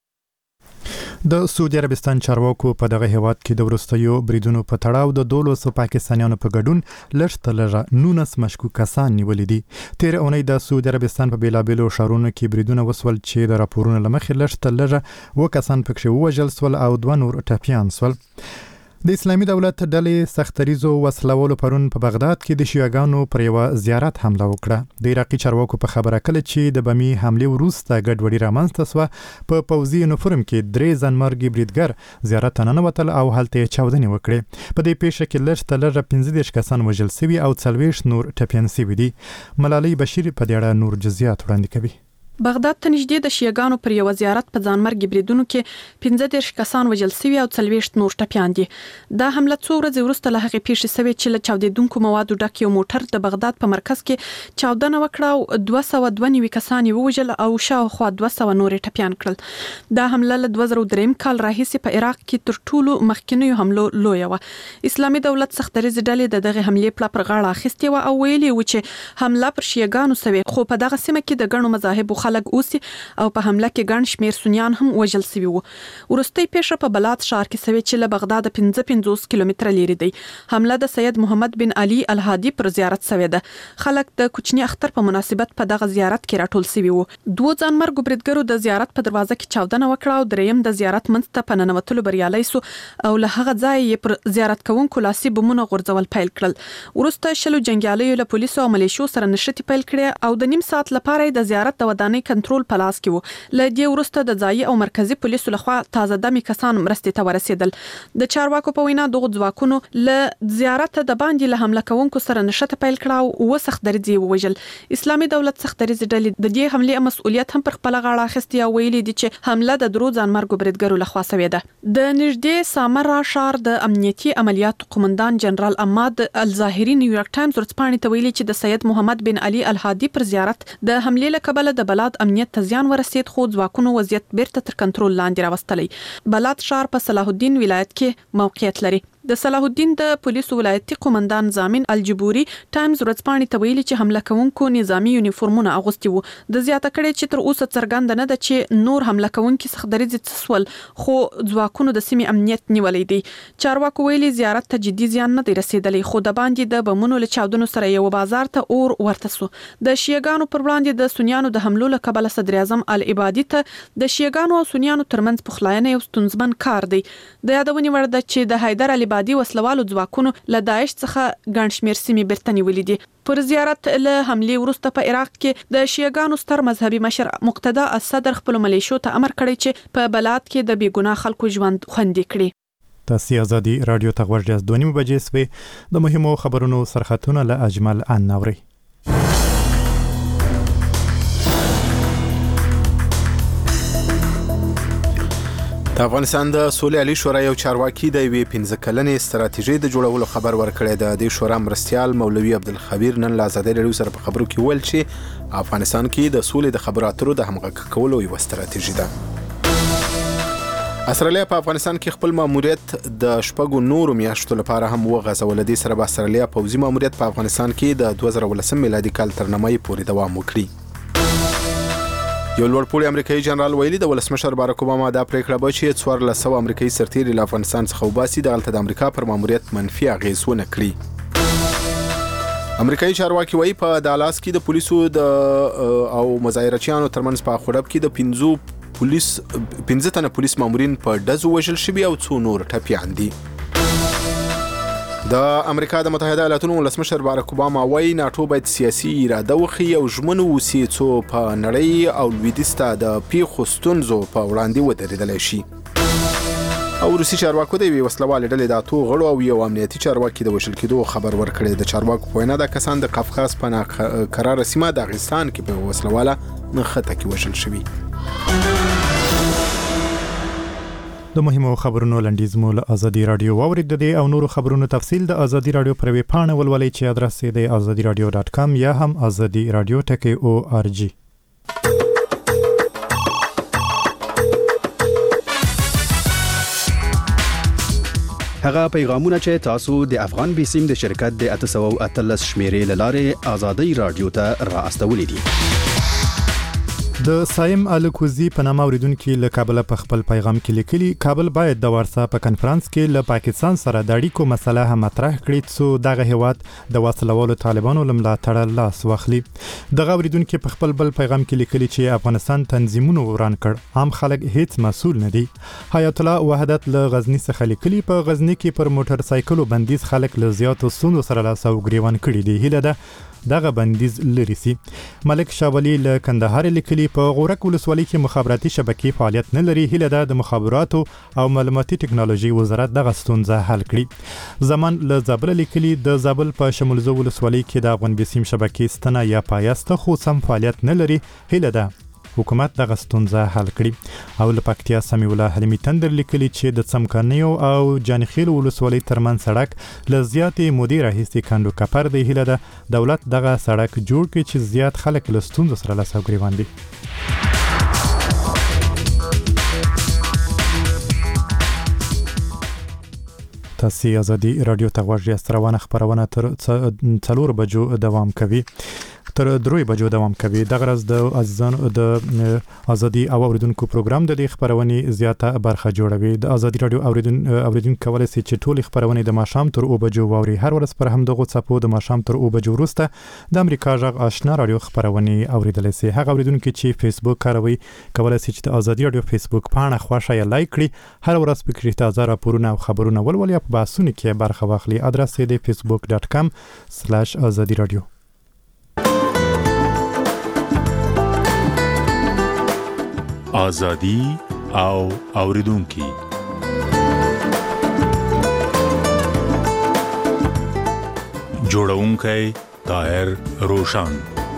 د سعودي عربستان چارواکو په دغه هیواد کې د ورستیو بریدونو په تړاو د دولسو پاکستانیانو په ګډون لږ تر لږه نولس مشکوک کسان نیولي دي. تېره اونۍ د سعودي عربستان په بېلابېلو ښارونو کې بریدونه وسول چې د راپورونو له مخې لږ تر لږه اووه کسان پکښې ووژل سول او دوه نور ټپیان سول. د اسلامي دولت ډلې سختریزو وسلوالو پرون په بغداد کې د شیعاګانو پر یوه زیارت حمله وکړه. د عراقي چارواکو په خبره کله چې د بمي حملې وروسته ګډوډي رامنځته سوه په پوځي یونیفورم کې درې ځانمرګي بریدګر زیارت ته ننوتل او هلته یې چاودنې وکړې. په دې پیښه کې لږ تر لږه پنځه دېرش کسان وژل سوي او څلوېښت نور ټپیان سوي دي. ملالۍ بشیر په دې اړه نور جزئیات وړاندې کوي. بغداد ته نږدې د شیعاګانو پر یو زیارت په ځانمرګي بریدونو کې پنځه دېرش کسان وژل سوي او څلوېښت نور ټپیان دي. دا حمله څو ورځې وروسته له هغې پیښې سوې چې له چاودېدونکو موادو ډک یو موټر د بغداد په مرکز کې چاودنه وکړه او دوه سوه دوه نوي کسان یې ووژل او شاوخوا دوه سوه نور یې ټپیان کړل. دا حمله له دوه زره درېیم کال راهیسې په عراق کې تر ټولو مخکینیو حملو لویه وه. اسلامي دولت سختریزې ډلې د دغې حملې پله پر غاړه اخیستې وه او ویلي و چې حمله پر شیعاګانو سوې، خو په دغه سیمه کې د ګڼو مذاهبو خلک اوسي او په حمله کې ګڼ شمېر سنیان هم وژل سوي وو. وروستۍ پیښه په بلات ښار کې سوې چې له بغداده پنځه پنځوس کیلومتره لرې دی. حمله د سید محمد بن علي الهادي پر زیارت سوې ده. خلک د کوچني اختر په مناسبت په دغه زیارت کې راټول سوي وو. دوه ځانمرګو بریدګرو د زیارت په دروازه کې چاودنه وکړه او درېیم د زیارت منځ ته په ننوتلو بریالی سو او له هغه ځایه یې پر زیارت کوونکو لاسي بمونه غورځول پیل کړل. وروسته شلو جنګیالیو له پولیسو او ملیشو سره نښتې پیل کړې او د نیم ساعت لپاره د زیارت د ودانۍ کورنۍ کنټرول په لاس کې و. له دې وروسته د ځایي او مرکزی پولیسو لخوا تازه دمي کسان مرستې ته ورسېدل. د چارواکو په وینا دغه ځواکونو له زیارت د باندې له حمله کوونکو سره نشته پیل کړه او سخت درځي ووجل. اسلامي دولت سخت درځي ډلې د دې حمله مسؤلیت هم پر خپل غاړه اخیستي او ویلي دي چې حمله د درو ځانمرګو بریدګرو لخوا شوې ده. د نږدې سامرا ښار د امنیتي عملیاتو قومندان جنرال اماد الظاهری نیویارک ټایمز ورځپاڼې ته ویلي چې د سید محمد بن علي الهادي پر زیارت د حمله له کبله د بلاد امنیت ته زیان ورسید خو ځواکونو وضعیت بیرته تر کنټرول لاندې راوستلی. بلاد ښار په صلاح الدین ولایت کې موقعیت لري. د صلاح الدین د پولیسو ولایتي قومندان زامن الجبوري ټایمز ورځپاڼې ته ویلي چې حمله کوونکو نظامی یونیفورمونه اغوستي وو. د زیاته کړي چې تر اوسه څرګند نه ده چې نور حمله کوونکي څخه درځي تسول خو ځواکونو د سیمې امنیت نیولې دي. چارواکو ویلي زیارت ته جدي زیان نه دی رسیدلی خو د باندې د بمونو له چاودنو سره یو بازار ته اور ورته سو. د شیعاګانو پر وړاندې د سنیانو د حملو له کبله صدر اعظم العبادي ته د شیعاګانو او سنیانو ترمنځ پخلاینه یو ستونزمن کار دی. د یادونې وړ ده چې د حیدر العبادي وسلوالو ځواکونو له داعش څخه ګڼ شمېر سیمې بیرته نیولې دي. پر زیارت له حملې وروسته په عراق کې د شیعاګانو ستر مذهبي مشر مقتدا الصدر خپل ملیشو ته امر کړی چې په بلاد کې د بیګناه خلکو ژوند خوندي کړي. تاسو ازادي رادیو ته ورجاز دوه نیمه بجې سوي د مهمو خبرونو سرخطونه له اجمل ان نوري. د افغانستان د سولې عالی شورا یو چارواکي د یوې پنځه کلنې ستراتیژۍ د جوړولو خبر ورکړی دی. د شورا مرستیال مولوي عبدالخبیر نن له ازادي رادیو سره په خبرو کې ویل چې افغانستان کې د سولې د خبرو اترو د همغږي کولو یو ستراتیژي ده. استرالیا په افغانستان کې خپل ماموریت د شپږو نورو میاشتو لپاره هم وغځول. د سره په استرالیا پوځي ماموریت په افغانستان کې د دوه زره ولسم میلادي کال تر نیمایي پورې دوام وکړي. یو لوړپوړی امریکایي جنرال ویلي د ولسمشر باراک اوباما دا پریکړه به چې څوارلس سوه امریکایي سرتیري له افغانستان څخه وباسي دغلته د امریکا پر ماموریت منفي اغیز ونه کړي. امریکایي چارواکي وایي په دالاس کې د پولیسو د او مظاهرچیانو ترمنځ په خړب کې د پنځو پولیس پنځه تنه پولیس مامورین په ډزو وژل شوي او څو نور ټپیان دي. د امریکا د متحده ایالاتونو ولسمشر باراک اوباما وایي ناټو باید سیاسي اراده وکړي او ژمن اوسي څو په نړۍ او لویدیځ ته د پیښو ستونزو په وړاندې ودرېدلی شي. او روسي چارواکو د یوې وسلوالې ډلې د اتو غړو او یو امنیتي چارواکي د وژل کېدو خبر ورکړی. د چارواکو په وینا دا کسان د قفقاز په ناقراره سیمه د افغانستان کې په وسلواله نښته کې وژل شوي. د مهمو خبرونو لنډیز مو له ازادي رادیو واورید. د دې او نورو خبرونو تفصیل د ازادي رادیو پر ویب پاڼه ولولئ چې ادرس یې د ازادي رادیو ډاټ کام یا هم ازادي رادیو ټکی او ار جی. هغه پیغامونه چې تاسو د افغان بیسیم د شرکت د اته سوه او اتلس شمیرې له لارې ازادي رادیو ته را استولې دي. د سایم الکوزی په نامه اوریدونکو له کابل په خپل پیغام کې لیکلي کابل باید د وارسا په کنفرانس کې له پاکستان سره د اړیکو مسله هم مطرح کړي څو دغه هیواد د وسلوالو طالبانو لملاتړ لاس واخلي. دغه اوریدونکو په خپل بل پیغام کې لیکلي چې افغانستان تنظیمونو وران کړ عام خلک هیڅ مسؤل نه دي. حیات الله وحدت له غزنی څخه لیکلي په غزنی کې پر موټر سایکلو بندیز خلک له زیاتو ستونزو سره لاس او ګریوان کړي دي. هیله ده دغه بندیز لري سي. ملک شاولی له کندهار لیکلي په غورک ولسوالۍ کې مخابراتي شبکې فعالیت نه لري. هیله ده د مخابراتو او معلوماتي ټکنالوژي وزارت دغه ستونزه حل کړي. زمان له زابل لیکلي د زابل په شمولزو ولسوالۍ کې د افغان بیسیم شبکې ستنه یا پایسته خو سم فعالیت نه لري. هیله ده حکومت دغه ستونزه حل کړي. او له پکتیا سمیع الله حلیمي تندر لیکلي چې د څمکنیو او جانخیل ولسوالۍ ترمنځ سړک له زیاتې مودې راهیسې کندو کپر دی. هیله ده دولت دغه سړک جوړ کړي چې زیات خلک له ستونزو سره لاس او ګریوان دي. تاسو ازادي رادیو ته غوږ یاست. روانه خبرونه تر څلور بجو دوام کوي. تر دروي بجو دوام کوي. دغه ورځ د عزیزانو د ازادي او اوریدونکو پروګرام د دې خبرونه زیاته برخه جوړوي. د ازادي رادیو اوریدون اوریدونکو کولای شي چې ټول خبرونه د ماشام تر او بجو ووري. هر ورځ پر هم دغه صفو د ماشام تر او بجو وروسته د امریکا جغ آشنا رادیو خبرونه اوریدل شي. هغه اوریدونکو چې فیسبوک کاروي کولای شي چې د ازادي رادیو فیسبوک پاڼه خوښه یا لایک کړي. هر ورځ پکې تازه راپورونه او خبرونه ولولي په باسونه کې برخه واخلي. ادرس یې د فیسبوک ډاټ کام سلاش ازادي رادیو. ازادي او اوریدونکو. جوړونکی طاهر روشان.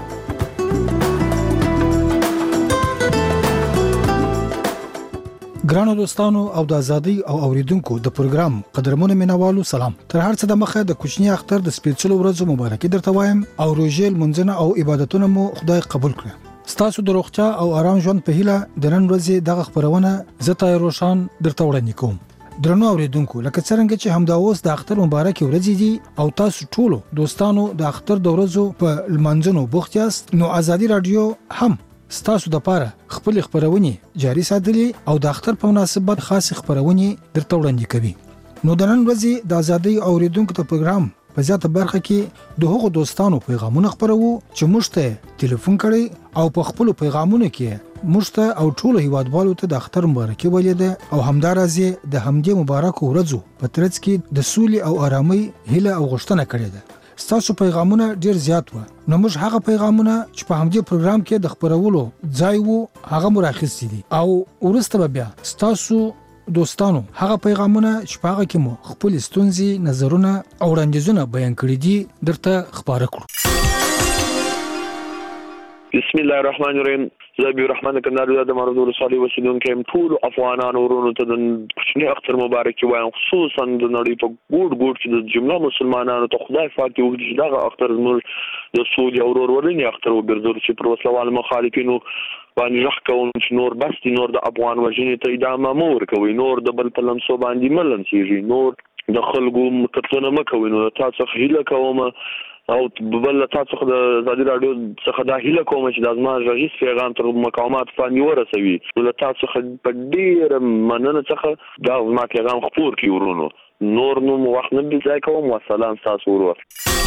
ګرانو دوستانو او د ازادي او اوریدونکو د پروګرام قدرمنو مینوالو سلام. تر هر څه د مخه د کوچنی اختر د سپیڅلو ورځو مبارکي درته وایم او روژې منځنه او عبادتونه مو خدای قبول کړي. ستاسو د روغتیا او آرام ژوند په هیله د نن ورځې دغه خبرونه زه طاهر روشان درته وړاندې کوم. درنو اوریدونکو، لکه څنګه چې همدا اوس د اختر مبارکي ورځې دي او تاسو ټولو دوستانو د اختر د ورځو په لمانځنو بوخت یاست، نو ازادي رادیو هم ستاسو د پاره خپل خبرونه جاري ساتلي او د اختر په مناسبت خاص خبرونه درته وړاندې کوي. نو د نن ورځې د ازادي اوریدونکو ته پروګرام په ذاته برخه کې د هغو دوستانو پیغامونه خبرو چې موږ ته ټلیفون کړي او په خپل پیغامونو کې موږ ته او ټول هیوادوالو ته د اختر مبارکي ولیده او همدارازي د همدې مبارک ورځو په ترڅ کې د سولې او آرامۍ هیله او غوښتنه کړې ده. ستاسو پیغامونه ډیر زیات و، نو موږ هغه پیغامونه چې په همدې پروګرام کې د خبرولو ځای وو هغه مراخص دي او ورسته بیا ستاسو دوستانو هغه پیغامونه چې په هغه کې مو خپل ستونزې، نظرونه او وړاندیزونه بیان کړي دي درته خبره کړو. بسم الله الرحمن الرحیم. زبی الرحمن کندهار د مرزول صالح وسیدون کې ټول افغانانو ورونو ته د کوچنی اختر مبارکي وایم، خصوصا د نړۍ په ګوټ ګوټ چې د جمله مسلمانانو ته خدای فاتح وکړي چې دغه اختر زموږ د سولې او ورورولۍ اختر وګرځول چې پر وسلوال مخالفینو باندې ځخ کوم چې نور بس دي، نور د افغان وژنې ته ادامه مور کوي، نور د بل په لمسو باندې ملن کیږي، نور د خلکو قتلونه مکوي. نو تاسو هیله کوم او بل تاسو د ازادي رادیو څخه دا هیله کوم چې د ازما رئیس پیغام تر مقامات باندې ورسوي. نو تاسو په ډیر مننه څخه دا ما پیغام خپور کی ورونو نور نو وخت نه دی ځای کوم. والسلام تاسو ورور.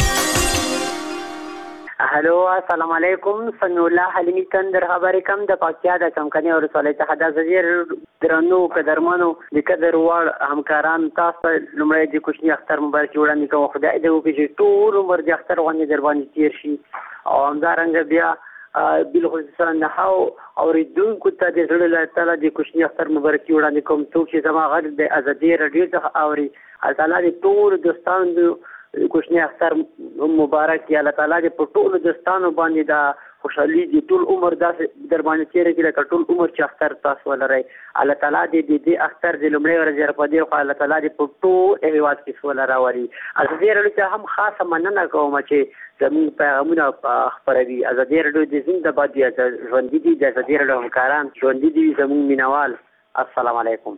هلو السلام علیکم. سمیع الله حلیمی تندر خبرې کوم د پاکستان د چمکني او رسولې څخه د زیر درنو قدرمنو د قدر وړ همکاران تاسو لمړی د کوچنی اختر مبارک وړاندې کوم. خدای دې وکړي چې ټول عمر د اختر غونډې در باندې تیر شي او همدارنګه بیا بالخصوص نه هاو اوریدونکو ته د زړه له تعالی د کوچنی اختر مبارک وړاندې کوم. څوک چې زما غږ د ازادي رادیو څخه اوري، الله تعالی دې ټول دوستانو کوچنی اختر مبارک یا الله تعالی دې په ټول دوستانو باندې دا خوشحالي دي ټول عمر داسې در باندې تیر کړي لکه ټول عمر چې اختر تاسو ولرئ. الله تعالی دې دې اختر د لومړۍ ورځې په دې خو الله تعالی دې په ټول هیواد کې سول راوړي. ازادي رادیو هم خاصه مننه کوم چې زموږ پیغامونه خپروي. ازادي رادیو دې زنده باد وي، ژوندي دي د ازادي رادیو همکاران، ژوندي دي زموږ مینوال. السلام علیکم.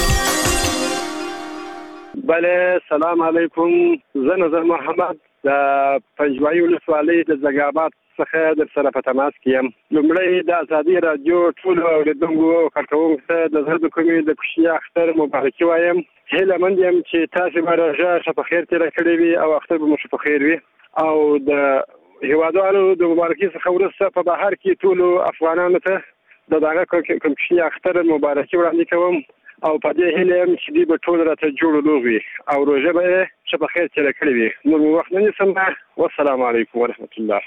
بله سلام علیکم. زه نظر محمد د پنجوایي ولسوالۍ د زګاباد څخه در سره په تماس کې یم. لومړی د ازادي رادیو ټولو اورېدونکو او کارکوونکو ته د زړه د کومې د کوچني اختر مبارکي وایم. هیله مند یم چې تاسې به روژه ښه په خیر تېره کړې وي او اختر به مو ښه په خیر وي. او د هیوادوالو د مبارکي څخه وروسته په بهر کې ټولو افغانانو ته د دغه کوچني اختر مبارکي وړاندې کوم او په دې هیله یم چې دوی به ټول راته جوړ لوغ وي او روژه به یې ښه په خیر تېره کړې وي. نور مو وخت نه نیسم. والسلام علیکم ورحمت الله.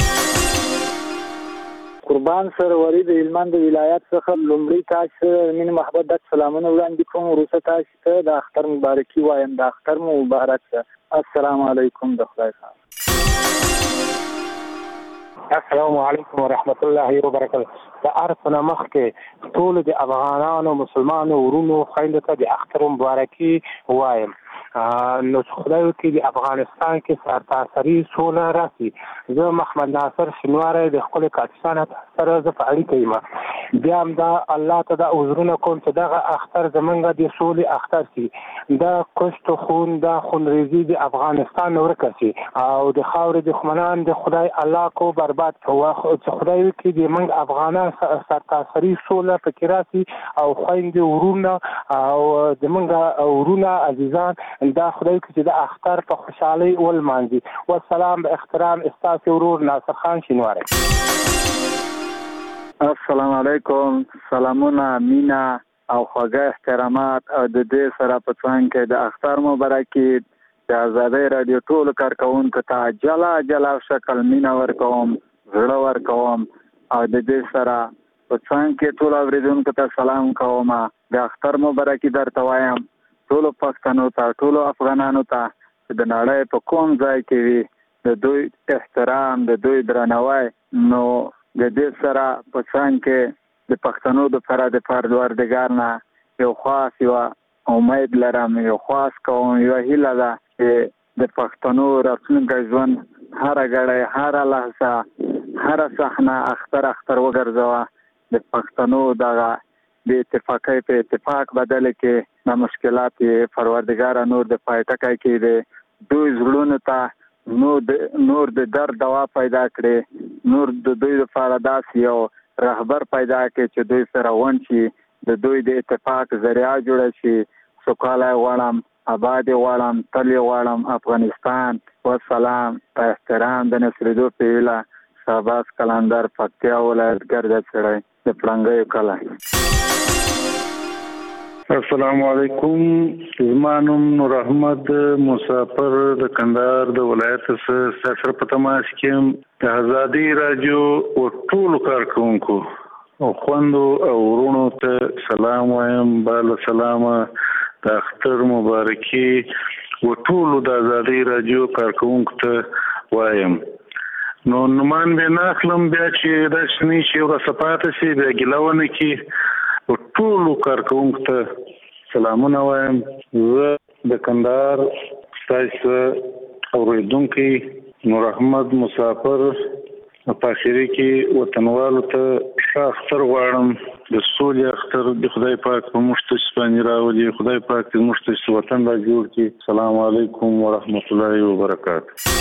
قربان سروري د هلمند ولایت څخه لومړی تاسو مين محبت د سلامونه وړاندې کوم. وروسته تاسو ته د اختر مبارکي وایم. د اختر مبارک شه. السلام علیکم. د خدای خان. السلام علیکم ورحمت الله وبرکاته. د ارسنه مخ کې ټول د افغانانو مسلمانانو ورونو خويندو ته د اختر مبارکي وایم. نو خدای وکړي د افغانستان کې سرتاسري سوله راسي. زه محمد ناصر شنواری د خپل پاکستان سره زه په اړیکه یم. بیا هم دا الله ته دا عذرونه کوم چې دغه اختر زمونږ د سولې اختر شي. دا کشت خون دا خونریزي د افغانستان ورکه شي او د خاورې دښمنان د خدای الله کو برباد کوه. چې خدای وکړي د موږ افغانان سرتاسري سوله پکې راسي او خویندې ورونه او د موږ ورونه عزیزان دا خدای وکړي چې د اختر په خوشحالۍ ولمانځي. والسلام به احترام استاسې ورور ناصر خان شینواری. السلام علیکم. سلامونه، مینا او خواږه احترامات او د دې سره په څنګ کې د اختر مبارکي د ازادي رادیو ټول کارکونکو ته جلا جلا شکل مینا ورکوم، زړه ورکوم او د دې سره په څنګه کې ټول اوریدونکو ته سلام کوم. د اختر مبارکي درته وایم ټول پښتنو ته ټول افغانانو ته د نړۍ په کوم ځای کې وي د دوی احترام د دوی درناوی نو د دې سره په څنګه کې د پښتنو د پر د پروردګار نه یو خاص یو امید لرم یو خاص کوم یو هیله ده چې د پښتنو راتلونکی ژوند هر غړی هر لحظه هر صحنه اختر اختر وګرځوا د پښتنو دغه د اتفاقی په اتفاق بدل کې د مشکلات پروردګار نور د پایټکای کې د دوی زړونو ته نور د نور د درد دوا پیدا کړي نور د دوی لپاره داس یو رهبر پیدا کړي چې دوی سره ونشي د دوی د اتفاق ذریعہ جوړ شي. سوکاله غواړم آباد غواړم تل غواړم افغانستان والسلام. په احترام د نصرالدین پیلا شاباس کلندر پکتیا ولایت ګرځا چړای د پړنګي کلا. السلام علیکم. زمانم نور احمد مسافر د کندهار د ولایت څخه سره په تماس کې د ازادي رادیو او ټول کارکونکو او خوندو او ورونو ته سلام وایم. بل سلام د اختر مبارکي او ټول د ازادي رادیو کارکونکو ته وایم. نو نومان به ناخلم بیا چې د شنی چې ور صفات سي د ګلونه کې او ټول کارکونکو ته سلامونه وایم. زه د کندهار تاسو اوریدونکو نور احمد مسافر په اخري کې وطنوالو ته ښه اختر غواړم. د سولې اختر د خدای پاک په مشت سپانی راولي. خدای پاک د مشت وطن را جوړ کړي. السلام علیکم ورحمت الله وبرکاته.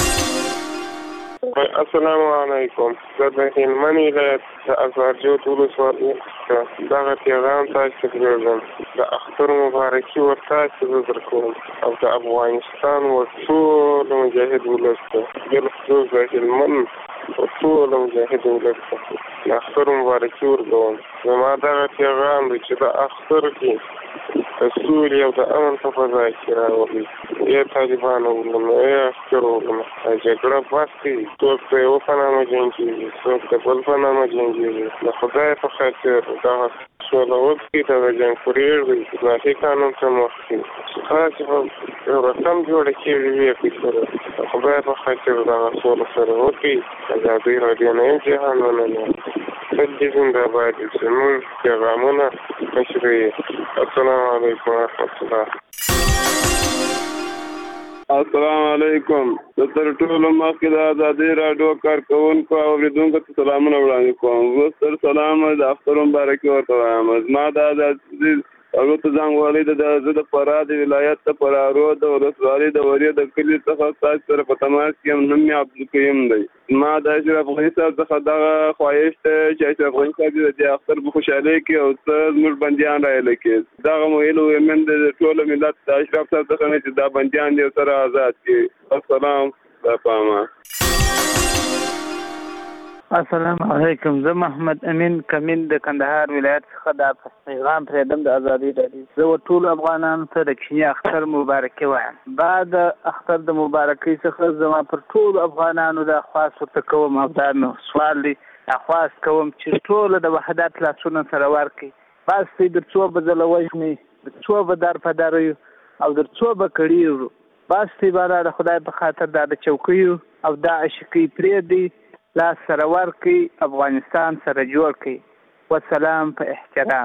السلام علیکم. زه د هلمند ولایت د ازارجو ټول سوالي دغه پیغام تاسو ته ورکوم. د اختر مبارکي ورته تاسو کوم او د افغانستان ټول مجاهد ولست د خصوص د هلمند ټول مجاهد ولست د اختر مبارکي ورکوم. زما دغه پیغام دی چې د اختر کې د سولې او د امن په فضا کې راولي. یا طالبانو ولنو یا اختر ولنو جګړه بس کړي. څوک د یو په نامه جنګېږي څوک د بل په نامه جنګېږي. د خدای په خاطر دغه سوله وکړي دغه جنګ پرېږدي اسلامي قانون ته مخ کړي. خاص یو رقم جوړ کړي وي په د خدای په خاطر دغه سوله سره وکړي. ازادي رادیو نه جهان وننه تل دې زنده باد زموږ پیغامونه مشروعي. السلام علیکم ورحمت الله. السلام علیکم. د تر ټولو مخکې د ازادي رادیو کارکونکو او اوریدونکو ته سلامونه وړاندې کوم. زه ستر سلام د اختر مبارکي ورته وایم. زما د ازادي هغه ته ځانګړی د زه د فراه د ولایت ته فرارو د ولسوالۍ د وریې د کلي څخه تاسو سره په تماس کې یم. نوم مې عبدالقیم دی. ما د اشرف غني صاحب څخه دغه خواهش ته چې اشرف غني صاحب د دې اختر په خوشحالۍ کې او څه زموږ بندیان رایله کې دغه مویلو ومن د ټول ملت د اشرف صاحب څخه نه چې دا بندیان دې سره آزاد کړي. السلام دا پامه. السلام علیکم. زه محمد امین کمین د کندهار ولایت څخه د پیغام پرېدم د ازادي رادیو. زه ټول افغانانو ته د کښینی اختر مبارکي وایم. بعد اختر د مبارکۍ څخه زما پر ټول افغانانو د خواست ورته کوم او دا مې سوال دی خواست کوم چې ټول د وحدت لاسونه سره ورکړي. بس در څو به ځله وژني در څو به در په دریو او در څو به کړي. بس بالا د خدای په خاطر دا د چوکیو او دا عشقي پرېږدي لاس سره ورکړي افغانستان سره جوړ کړي. والسلام په احترام.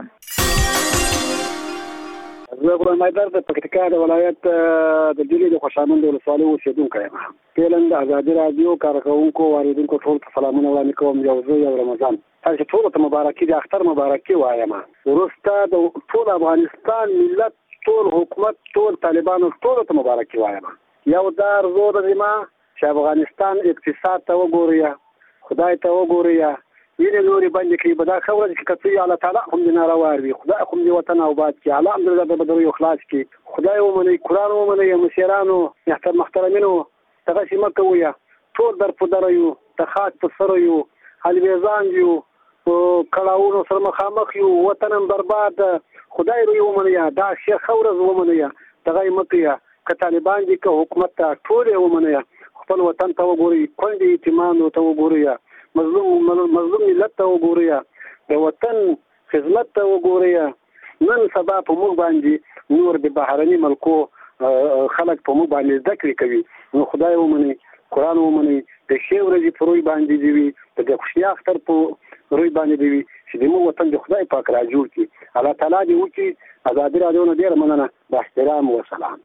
زه ابراهیم حیدر د پکتیکا د ولایت د ډیلي د خوشامند ولسوالۍ اوسېدونکی یم. فعلا د ازادي رادیو کارکوونکو او اوریدونکو ټول ته سلامونه وړاندې کوم. یو زه یو رمضان تاسو ټول ته مبارکي د اختر مبارکي وایم. وروسته د ټول افغانستان ملت ټول حکومت ټول طالبانو ټول ته مبارکي وایم. یو دا ارزو ده زما چې افغانستان اقتصاد ته وګوري خدای ته وګوري وینې نورې بندې کړي. به دا ښه ورځ چې که څه الله تعالی هم دې ناروار وي خدای هم دې وطن آباد کړي. الحمدلله د بدریو خلاص کړي. خدای ومنئ قرآن ومنئ مشرانو محترمینو دغسې مه کوئ. ټول در په دره یو د خاک په سره یو الویزان یو کړاوونو سره مخامخ یو وطن هم برباد. خدای روی ومنئ دا ښه ښه ورځ ومنئ دغه یې مه کوئ. که طالبان دي که حکومت ته ټول یې ومنئ. خپل وطن ته وګورئ کونډې یتیمانو ته وګورئ مظلوم مظلوم ملت ته وګورئ. د وطن خدمت ته وګورئ نن سبا په موږ باندې نور د بهرني ملکو خلک په موږ باندې زده کړې کوي نو خدای ومني قرآن ومني د ښې ورځې په روی باندې دي وي د خوشي اختر په روی باندې دي وي چې د موږ وطن د خدای پاک را جوړ کړي الله تعالی دې وکړي ازادي راډیو نه ډېره مننه با احترام و سلام.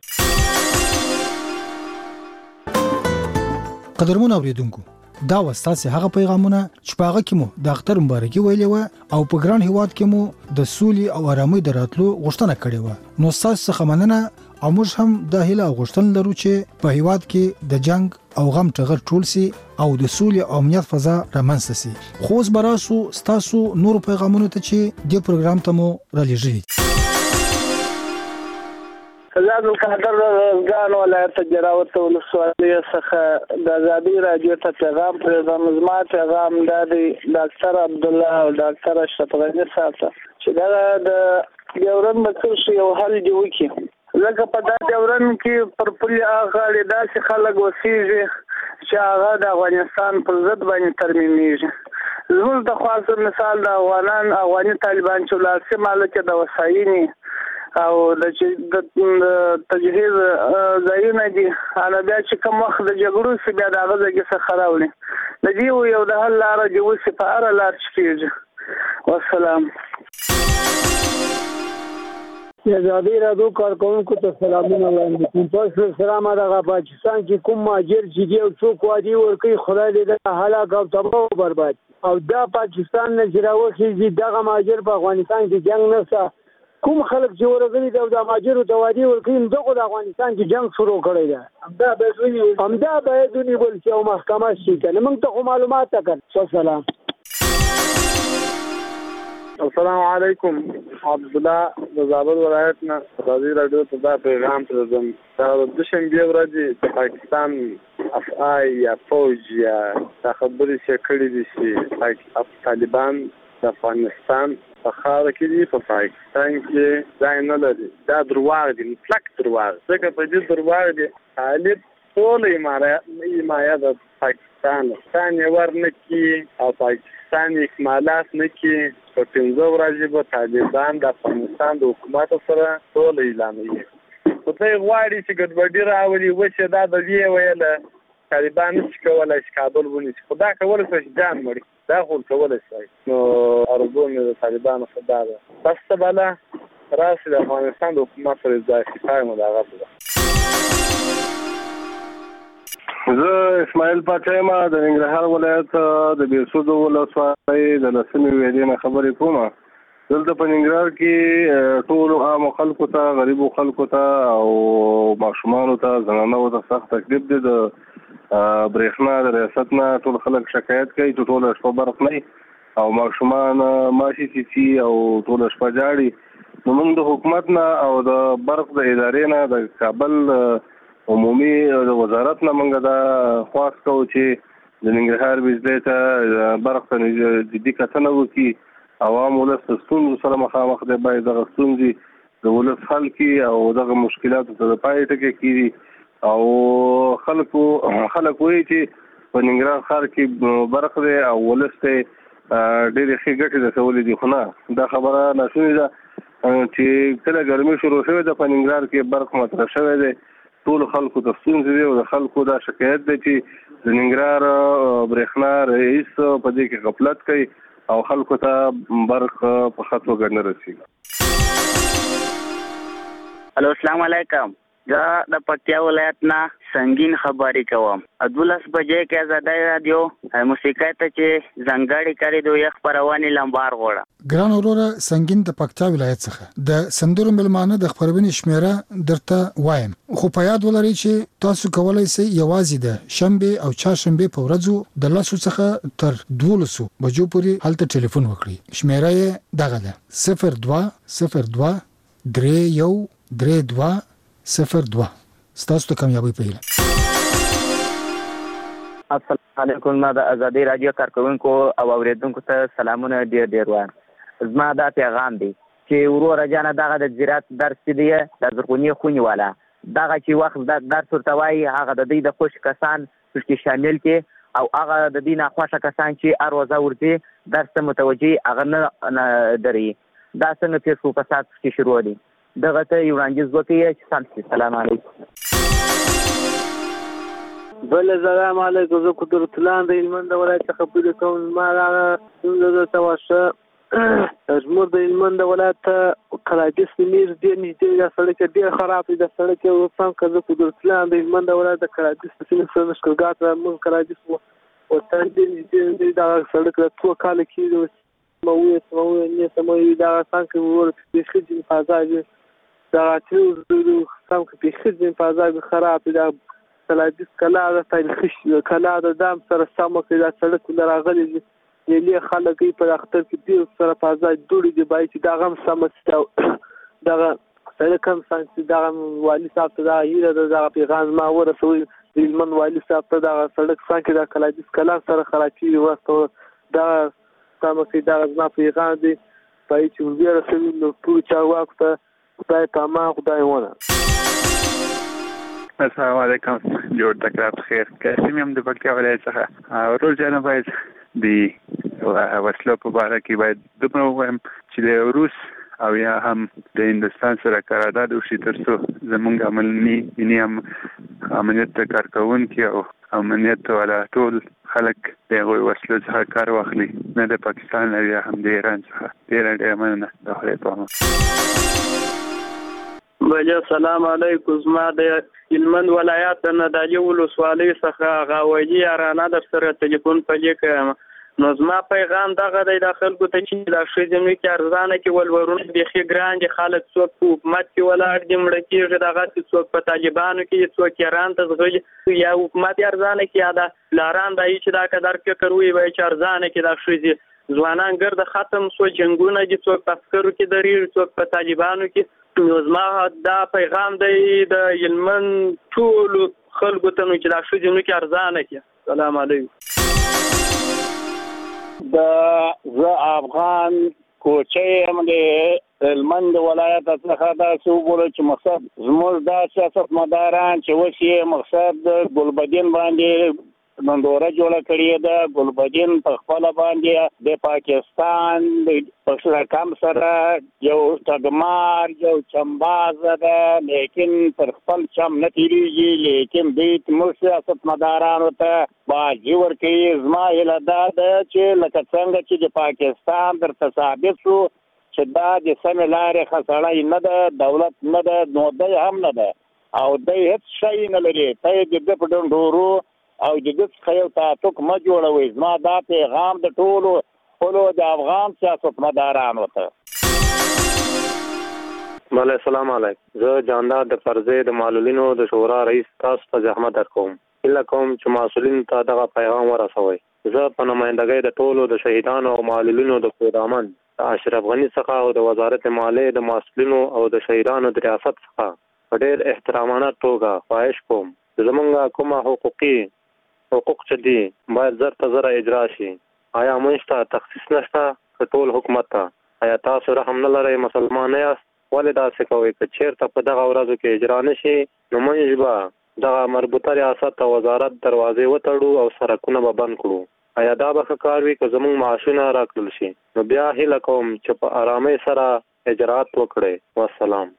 قدرمن اوریدونکو دا وستاسې هغه پیغامونه چې په هغه کې مو د اختر مبارکي ویلې وه او په ګران هیواد کې مو د سولې او آرامۍ د راتلو غوښتنه کړې وه نو ستاسو څخه مننه او موږ هم دا هیله او غوښتنه لرو چې په هیواد کې د جنگ او غم ټغر ټول سي او د سولې او امنیت فضا رامنځته سي خو اوس به راسو ستاسو نورو پیغامونو ته چې دې پروګرام ته مو رالیږلي. زاد القادر ځان ولایت جراوت ولسوالۍ څخه د ازادي راډیو ته پیغام پرېږدم. زما پیغام دا دی ډاکټر عبدالله او ډاکټر اشرف غني صاحب چې دا د ډیورن مکرشي یو حل دی وکړي لکه په دا ډیورن کې پر پلي غاړې داسې خلک اوسېږي چې هغه د افغانستان پر ضد باندې ترمیمېږي. زموږ د خاص مثال د افغانان افغاني طالبان چې ولاړ سي مالکه د وسایینې او د تجهیز ځایونه دي هغه بیا چې کوم وخت د جګړو سي بیا د هغه ځای څخه راوړي د دې یو د حل لاره دی اوسې په هره لار کېږي. والسلام. ازادي راډیو کارکونکو ته سلامونه وړاندې کوم. تاسو سلام دغه پاکستان کې کوم ماجر چې دی او څوک وادي ورکی خدای دې د هلاک او تباہ او برباد او دا پاکستان نه جراوخي دغه ماجر په افغانستان کې جنگ نه کوم خلک چې ورغلي د ماجرو د وادي ورکی دغه د افغانستان کې جنگ شروع کړی دی همدا به ونی همدا به ونی بل چې او محکمه شي کنه موږ ته معلومات تکړه. سلام. السلام علیکم. عبد الله د زابل ولایت نه ازادي راډیو ته دا پیغام پرېږدم. دا د شنبه ورځې د پاکستان اف آی یا فوج یا دا خبرې چې کړې دي چې طالبان د افغانستان په خاوره کې دي په پاکستان کې ځای نه لري. دا درواغ دي مطلق درواغ. ځکه په دې درواغ دي طالب ټول حمایه د پاکستان پاکستان یې ورنه کړي او پاکستان یې اکمالات نه کړي په پنځه ورځې به طالبان د افغانستان د حکومت سره ټول اعلانوي. خو ته یې غواړي چې ګډوډي راولي وچې دا د دې ویله طالبان نشي کولی چې کابل ونیسي خو دا کولی شي چې جان مړي دا خو کولی شي. نو ارزو مې د طالبانو څخه دا ده بس ته بله راشي د افغانستان د حکومت سره اضافي پای مو د هغه ده. زه اسماعیل پاچا یم د ننګرهار ولایت د بېسودو ولسوالۍ د لسمې ویلې نه خبرې کوم. دلته په ننګرهار کې ټولو عامو خلکو ته غریبو خلکو ته او ماشومانو ته زنانو ته سخت تکلیف دی. د برېښنا د ریاست نه ټول خلک شکایت کوي چې ټوله شپه برق نه او ماشومان ماشي چیچي او ټوله شپه جاړي. نو موږ د حکومت نه او د برق د ادارې نه د کابل عمومي د وزارت نه موږ دا خواست کوو چې د ننګرهار بجلۍ ته برق ته جدي کتنه وکړي عوام ولس د ستونزو سره مخامخ دی باید دغه ستونزې د ولس حل کړي او دغه مشکلاتو ته د پای ټکی کړي او خلکو خلک وایي چې په ننګرهار ښار کې برق دی او ولس ته ډېرې ښې ګټې رسولې دي. خو نه دا خبره ناشونې ده چې کله ګرمي شروع شوې ده په ننګرهار کې برق مطرح شوی دی ټولو خلکو ته ستونزې دي او د خلکو دا شکایت دی چې د ننګرهار برېښنا رئیس په دې کې غفلت کوي او خلکو ته برق په ښه توګه نه رسېږي. الو السلام علیکم. زه د پکتیا ولایت نه سنگین خبرې کوم. دولس بجې کې ازادي راډیو موسیقي ته چې ځانګړې کړې دوی خبرونه لمبار غوړه. ګران وروره سنگین د پکتیا ولایت څخه د سندرو ملمانه د خبرونه شمیره درته وایم خو په یاد ولرئ چې تاسو کولای شئ یوازې د شنبه او چهارشنبه په ورځو د لاسو څخه تر دولسو بجو پورې هلته ټلیفون وکړئ. شمیره یې دغه ده صفر دوه صفر دوه درې یو درې دوه صفر دوه. ستاسو ته کامیابی په هیله. السلام علیکم. ما د ازادي راډیو کارکونکو او اوریدونکو ته سلامونه ډیر ډیر وایم. زما دا پیغام دی چې ورور جانه دغه د زراعت درس دی د زرغونی خونی والا دغه چې وخت د درس ورته وایي هغه د دې د خوش کسان چې شامل کې او هغه د دین اخواشه کسان چې اروزه ورته درس متوجي هغه نه دري دا څنګه تاسو په سات کې شروع دي دغه ته یو رانجز وکړي چې سلام السلام علیکم بل السلام علیکم زه قدرت الله د هلمند ولایت څخه پوره کوم ما څنګه د تواشه زموږ د هلمند ولایت کلاګس میر د نږدې د سړک ډیر خراب دي د سړک او څنګه کزه قدرت الله د هلمند ولایت د کلاګس په څیر مشکلات را موږ کلاګس او څنګه دې دا سړک د تو کال کې مو مو نه سموي دا څنګه ورته د خځې فضا دا چې څنګه په خځې فضا خراب دي کلاګس کلا د تاریخ کلا د دام سره سمو کې دا سړک لراغلي یلي خلک په اختر کې ډیر سره فضا جوړې دي بای چې دا غم سمستو دا سړک هم څنګه دا والی صاحب ته دا یره دا پیغام ما ورسوي د هلمند والی صاحب ته دا سړک څنګه دا کلاګس کلا سره خرابي واسطه دا سمو کې دا زما پیغام دی بای چې ورسوي نو ټول چا وخت خدای پاما خدای ونه السلام علیکم جوړ تکرار خیر کاسم هم د پکتیا ولایت څخه ورور جان باید د وسلو په اړه کې باید دومره ووایم چې د روس او یا هم د هندستان سره قرارداد وشي ترڅو زموږ عملي یعنی هم امنیت کارکونکي او امنیت والا ټول خلک د هغوی وسلو څخه کار واخلي نه د پاکستان او یا هم د ایران څخه ډېره ډېره مننه د خدای په امان بله سلام علیکم زما د هلمند ولایت د نادعلي ولسوالۍ څخه غاویلي یارانه در سره تلیفون پلي کوم نو زما پیغام دغه دی د خلکو ته چې د ښځې نو کې ارزانه کې ولورونه بیخي ګران دي خلک څوک په حکومت کې ولاړ دي مړه کېږي دغه څوک په طالبانو کې څوک ایران ته ځغلي یا حکومت ارزانه کې یا د لاران دی چې دا قدر فکر وي وای چې ارزانه کې د ښځې ځوانان ګرد ختم سو جنگونه دي څوک په عسکرو کې درېږي څوک په طالبانو کې نو زما دا پیغام دی د هلمند ټولو خلکو ته نو چې دا ښځې نو کې ارزانه کې سلام علیکم د زه افغان کوچی یم د هلمند ولایت څخه داسې وګورو چې مقصد زموږ دا سیاست مداران چې اوس یې مقصد د ګلبدین باندې نندوره جوړه کړې ده ګلبدین په خپله باندې د پاکستان په رقم سره یو تګمار یو چمبازه ده لیکن پر خپل چم نه تېرېږي لیکن دوی زموږ سیاست مدارانو ته بازي ورکوي زما هیله دا ده چې لکه څنګه چې د پاکستان درته ثابت شو چې دا د سمې لارې ښه سړی نه ده دولت نه ده نو دی هم نه ده او دی هېڅ شی نه لري ته یې د ده په ډنډورو او د دې څخه یو تعلق ما جوړوي زما دا پیغام د ټولو خپلو د افغان سیاستمدارانو ته بله السلام علیکم زه جانداد د فرضې د معلولینو د شورا رئیس تاسو ته زحمت درکوم هیله کوم چې مسؤلینو ته دغه پیغام ورسوئ زه په نمایندګۍ د ټولو د شهیدانو او معلولینو د کودامن د اشرف غني څخه او د وزارت مالیې د مسؤلینو او د شهیدانو د ریاست څخه په ډېر احترامانه توګه خواهش کوم زموږ کومه حقوقي حقوق چې دي باید زر ته زره اجرا شي آیا موږ ته تخصیص نشته که ټول حکومت ته آیا تاسو رحم نه لرئ مسلمان نه یاست ولې داسې کوئ که چېرته په دغه ورځو کې اجرا نه شي نو موږ به دغه مربوطه ریاست او وزارت دروازې وتړو او سړکونه به بند کړو آیا دا به ښه کار وي که زموږ معاشونه راکړل شي نو بیا هیله کوم چې په ارامۍ سره اجرات وکړئ والسلام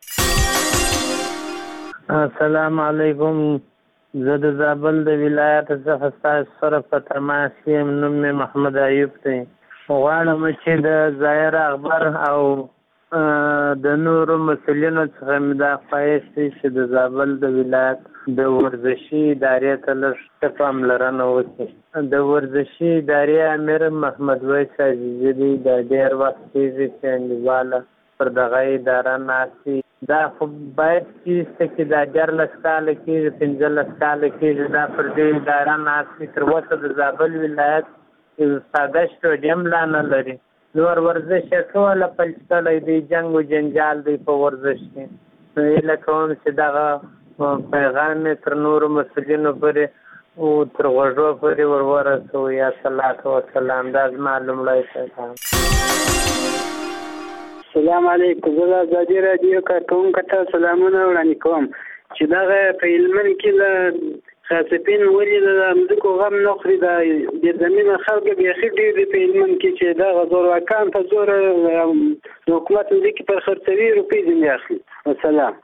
السلام علیکم زه د زابل د ولایت څخه ستاسو سره په تماس یم نوم مې محمد ایوب دی غواړم چې د ظاهر اخبار او د نورو مسؤلینو څخه مې دا خواهش دی چې د زابل د ولایت د ورزشي ادارې ته لږ پاملرنه وکړي د ورزشي ادارې امیر محمد ویس عزیزي دی دا ډېر وخت کېږي چې انډیواله پر دغه اداره ناست دا خو باید چې دا دیارلس کاله کېږي پنځلس کاله کېږي دا پر دې اداره ناست وي تر اوسه د زابل ولایت یو ساده سټېډیم لا نه لري نور ورزش یې ټوله پلچ کړی دی جنګ و جنجال دی په ورزش کې نو هیله کوم چې دغه پیغام یې تر نورو مسؤلینو پورې او تر غوږو پورې ور ورسوي یا صلات وسلام دا زما لومړی پیغام السلام علیکم زه د ازادي راډیو کارکوونکو ته سلامونه وړاندې کوم چې دغه په هلمند کې له خاصپین ولې د مځکو غم نه خوري د زمینه خلک بیخي ډېر دي په هلمند کې چې دغه زورواکان په زور د حکومت مځکې پر خرڅوي روپۍ ځینې اخلي. والسلام.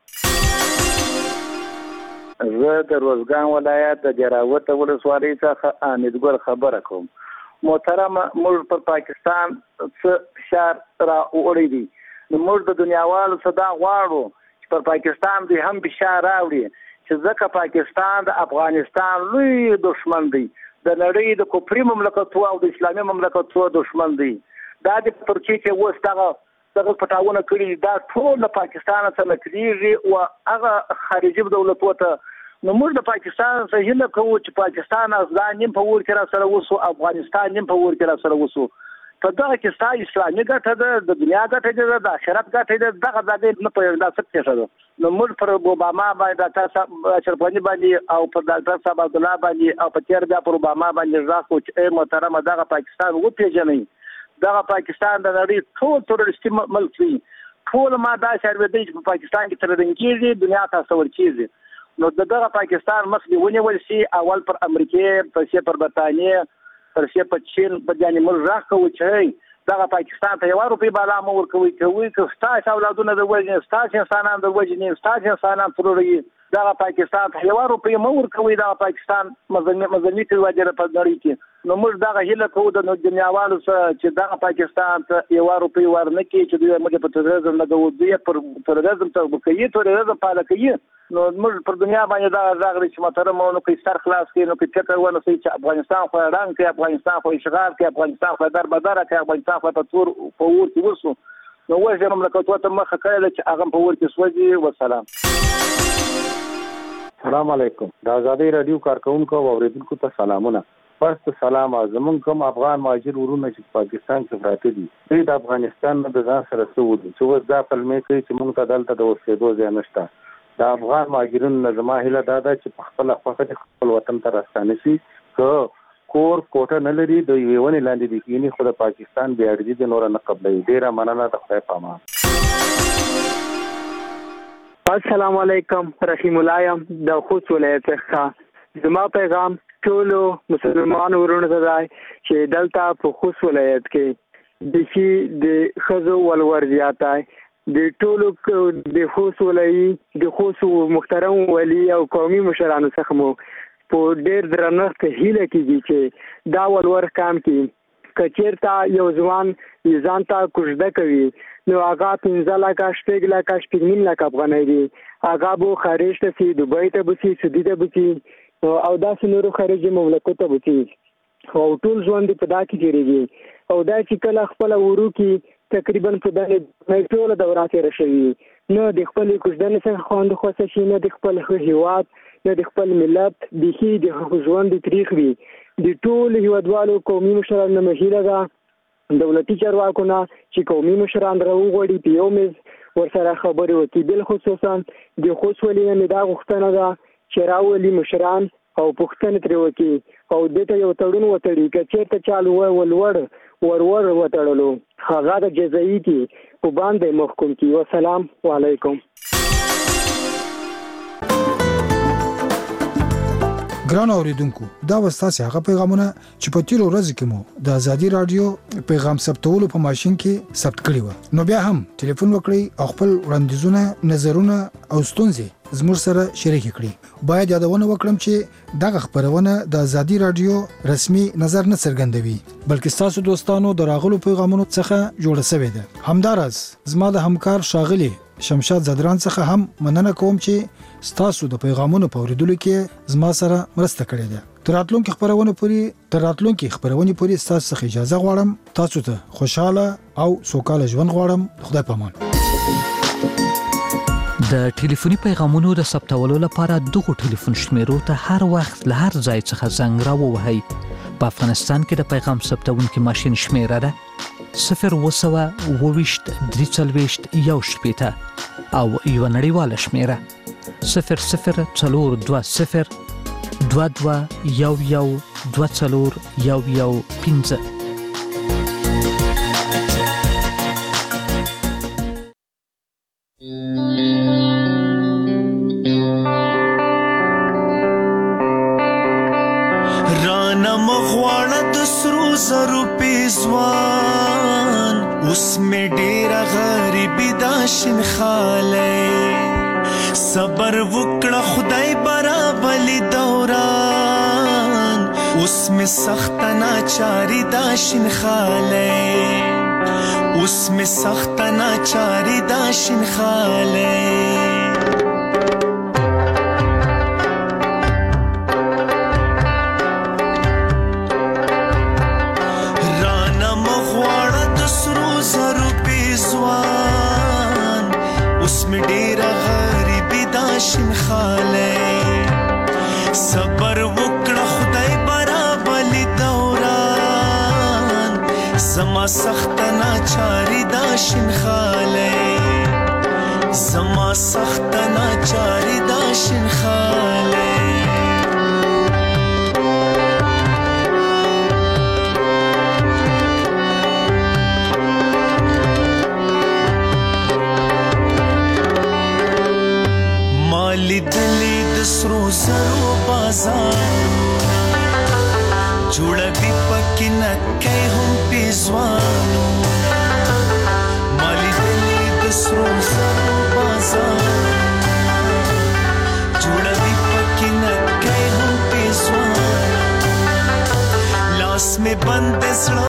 زه د روزګان ولایت د جراوت ولسوالۍ څخه امیدګل خبره کوم. محترم موږ پر پاکستان څه فشار را وړی دي، نو موږ د دنیاوالو څخه دا غواړو چې پر پاکستان دوی هم فشار راوړي چې ځکه پاکستان د افغانستان لوی دشمن دی، د نړۍ د کفري مملکتونو او د اسلامي مملکتونو دشمن دی. دا د ترکیې چې اوس دغه دغه پټاونه کړي دا ټول له پاکستان څخه نکلېږي او هغه خارجي دولتونو ته. نو موږ د پاکستان څخه هیله کوو چې پاکستان افغان نیم په ور کې را سره وسو، افغانستان نیم په ور کې را سره وسو. په دغه کې ستا اسلامي ګټه ده، د دنیا ګټه ده، د آخرت ګټه ده، دغه ځای نه پوهېږم دا څه پېښه ده. نو موږ پر اوباما باندې ډاکټر صاحب اشرف غني باندې او پر ډاکټر صاحب عبدالله باندې او په تېر بیا پر اوباما باندې غږ کوو چې ای محترمه دغه پاکستان وپېژنئ، دغه پاکستان د نړۍ ټول تروریستي ملک دی. ټول ما داسې اورېدی چې په پاکستان کې ترورین کېږي، دنیا ته استول کېږي. نو د دغه پاکستان مخ دې ونیول شي، اول پر امریکې، پسې پر برطانیې، پسې په چین په جانې موږ غږ کوو چې دغه پاکستان ته یوه روپۍ بالا مه ورکوئ. کوئ که ستاسې اولادونه در وژني، ستاسې انسانان در وژني، ستاسې انسانان تروروي، دغه پاکستان ته یوه روپۍ مه ورکوئ. دغه پاکستان مذهبي کوي په نړۍ کې. نو موږ دغه هیله کوو د دنیاوالو څخه چې دغه پاکستان ته یوه روپۍ ورنه کړي چې دوی موږ په تروریزم لګوو، دوی پر تروریزم ته کوي، تروریزم پاله کوي. نو موږ پر دنیا باندې دغه غږ دی چې محترم نو کوي سر خلاص کړي، نو کوي فکر ونه کوي چې افغانستان خو ړنګ کړي، افغانستان خو اشغال کړي، افغانستان خو در بدره کړي، افغانستان خو په تور په اور کې وسو. نو وژنه مملکتونو ته مخه کړې ده چې هغه په اور کې سوځي. والسلام. السلام علیکم. د ازادۍ راډیو کارکونکو او اوریدونکو ته سلامونه. فرست سلام زمونږ کوم افغان مهاجر ورونه چې پاکستان کې پراته دي، دوی د افغانستان نه د ځان سره څه ودي چې اوس دا پلمې کوي چې موږ ته دلته د اوسېدو ځای نشته. د افغان مهاجرینو نه زما هیله دا ده چې په خپله خوښه خپل وطن ته راستانه شي. که کور کوټه نه لري د یوې ونې لاندې دي کښېني، خو د پاکستان بېعرضي د نوره نه قبلوي. ډېره مننه، د خدای پامان. السلام علیکم. رحیم الله یم د خوست ولایت څخه. زما پیغام ټولو مسلمانانو ورونو ته دی چې دلته په خوست ولایت کې بیخي د ښځو ولور زیات دی. د ټولو د خوست ولایي د خوست محترم والي او قومي مشرانو څخه مو په ډېر درنښت هیله کېږي چې دا ولور کام کړي. که چېرته یو ځوان ځان ته کوژده کوي نو هغه پنځه لکه شپږ لکه شپږ نیم لکه افغانۍ دي، هغه به خارج ته سي، دوبۍ ته به سي، سعودي ته به سي او داسې نورو خارجي مملکتو ته به سي، او ټول ژوند په دا کې تېرېږي. او دا چې کله خپله وروکي تقریبا په دغې ټوله دوره تېره شوي، نه د خپلې کوژدنې څخه خوند خوښه شي، نه د خپل هېواد، نه د خپل ملت، بیخي د ژوند تریخ وي. د ټولو هېوادوالو قومي مشرانو نه هیله ده دولتي چارواکو نه چې قومي مشران راوغواړي، په یو میز ورسره خبرې وکړي. بالخصوصا د خوست والي نه مې دا غوښتنه ده چې راولي مشران او پوښتنې ترې وکړي او دې ته یو تړون وتړي. که چېرته چا ولور ورور وتړلو هغه د جزایي کې په باندې محکوم کړي. والسلام علیکم. ګران اوریدونکو، دا وستاسې هغه پیغامونه چې په تیرو ورځو کې مو د ازادي رادیو پیغام ثبتولو په ماشین کې ثبت کړي وو. نو بیا هم ټلیفون وکړئ او خپل وړاندیزونه، نظرونه او ستونزې زموږ سره شریک کړئ. باید یادونه وکړم چې دغه خبرونه د ازادي رادیو رسمي نظر نه څرګندوي، بلکې ستاسو دوستانو د راغلو پیغامونو څخه جوړه شوې ده. همداراز زما د همکار ښاغلي شمشاد زدران څخه هم مننه کوم چې ستاسو د پیغامونو په اورېدلو کې زما سره مرسته کړې ده. تر راتلونکي خبرونه پورې تر راتلونکي خبرونه پورې ستاسو څخه اجازه غواړم. تاسو ته خوشاله او سوکاله ژوند غواړم. خدای پامان. د ټلیفوني پیغامونو د ثبتولو لپاره دغه ټلیفون شمیرو ته هر وخت له هر ځای څخه زنګ راووهئ. په افغانستان کې د پیغام ثبتونکي ماشین شمیره ده صفر اووه سوه اووه ویشت درې څلوېښت یو شپېته او یوه نړیواله شمیره صفر صفر څلور دوه صفر دوه دوه یو یو دوه څلور یو یو پنځه. زرو پیزوان اوس می ډیره غریبی دا شین خاله صبر وکړه خدای برابلی دوران اوس می سخت ناچاری دا شین خاله اوس می سخت ناچاری دا شین خاله می ډیره غریبی دا شین خاله صبر وکړه خدای برابلی دوران زما سخت ناچاری دا شین خاله زما سخت ناچاری دا شین خاله لیدلی د سرو زرو بازار جوړوي پکې نکۍ هم پیزوانو ما لیدلی د سرو زرو بازار جوړوي پکې نکۍ هم پیزوانو لاس مې بند زړه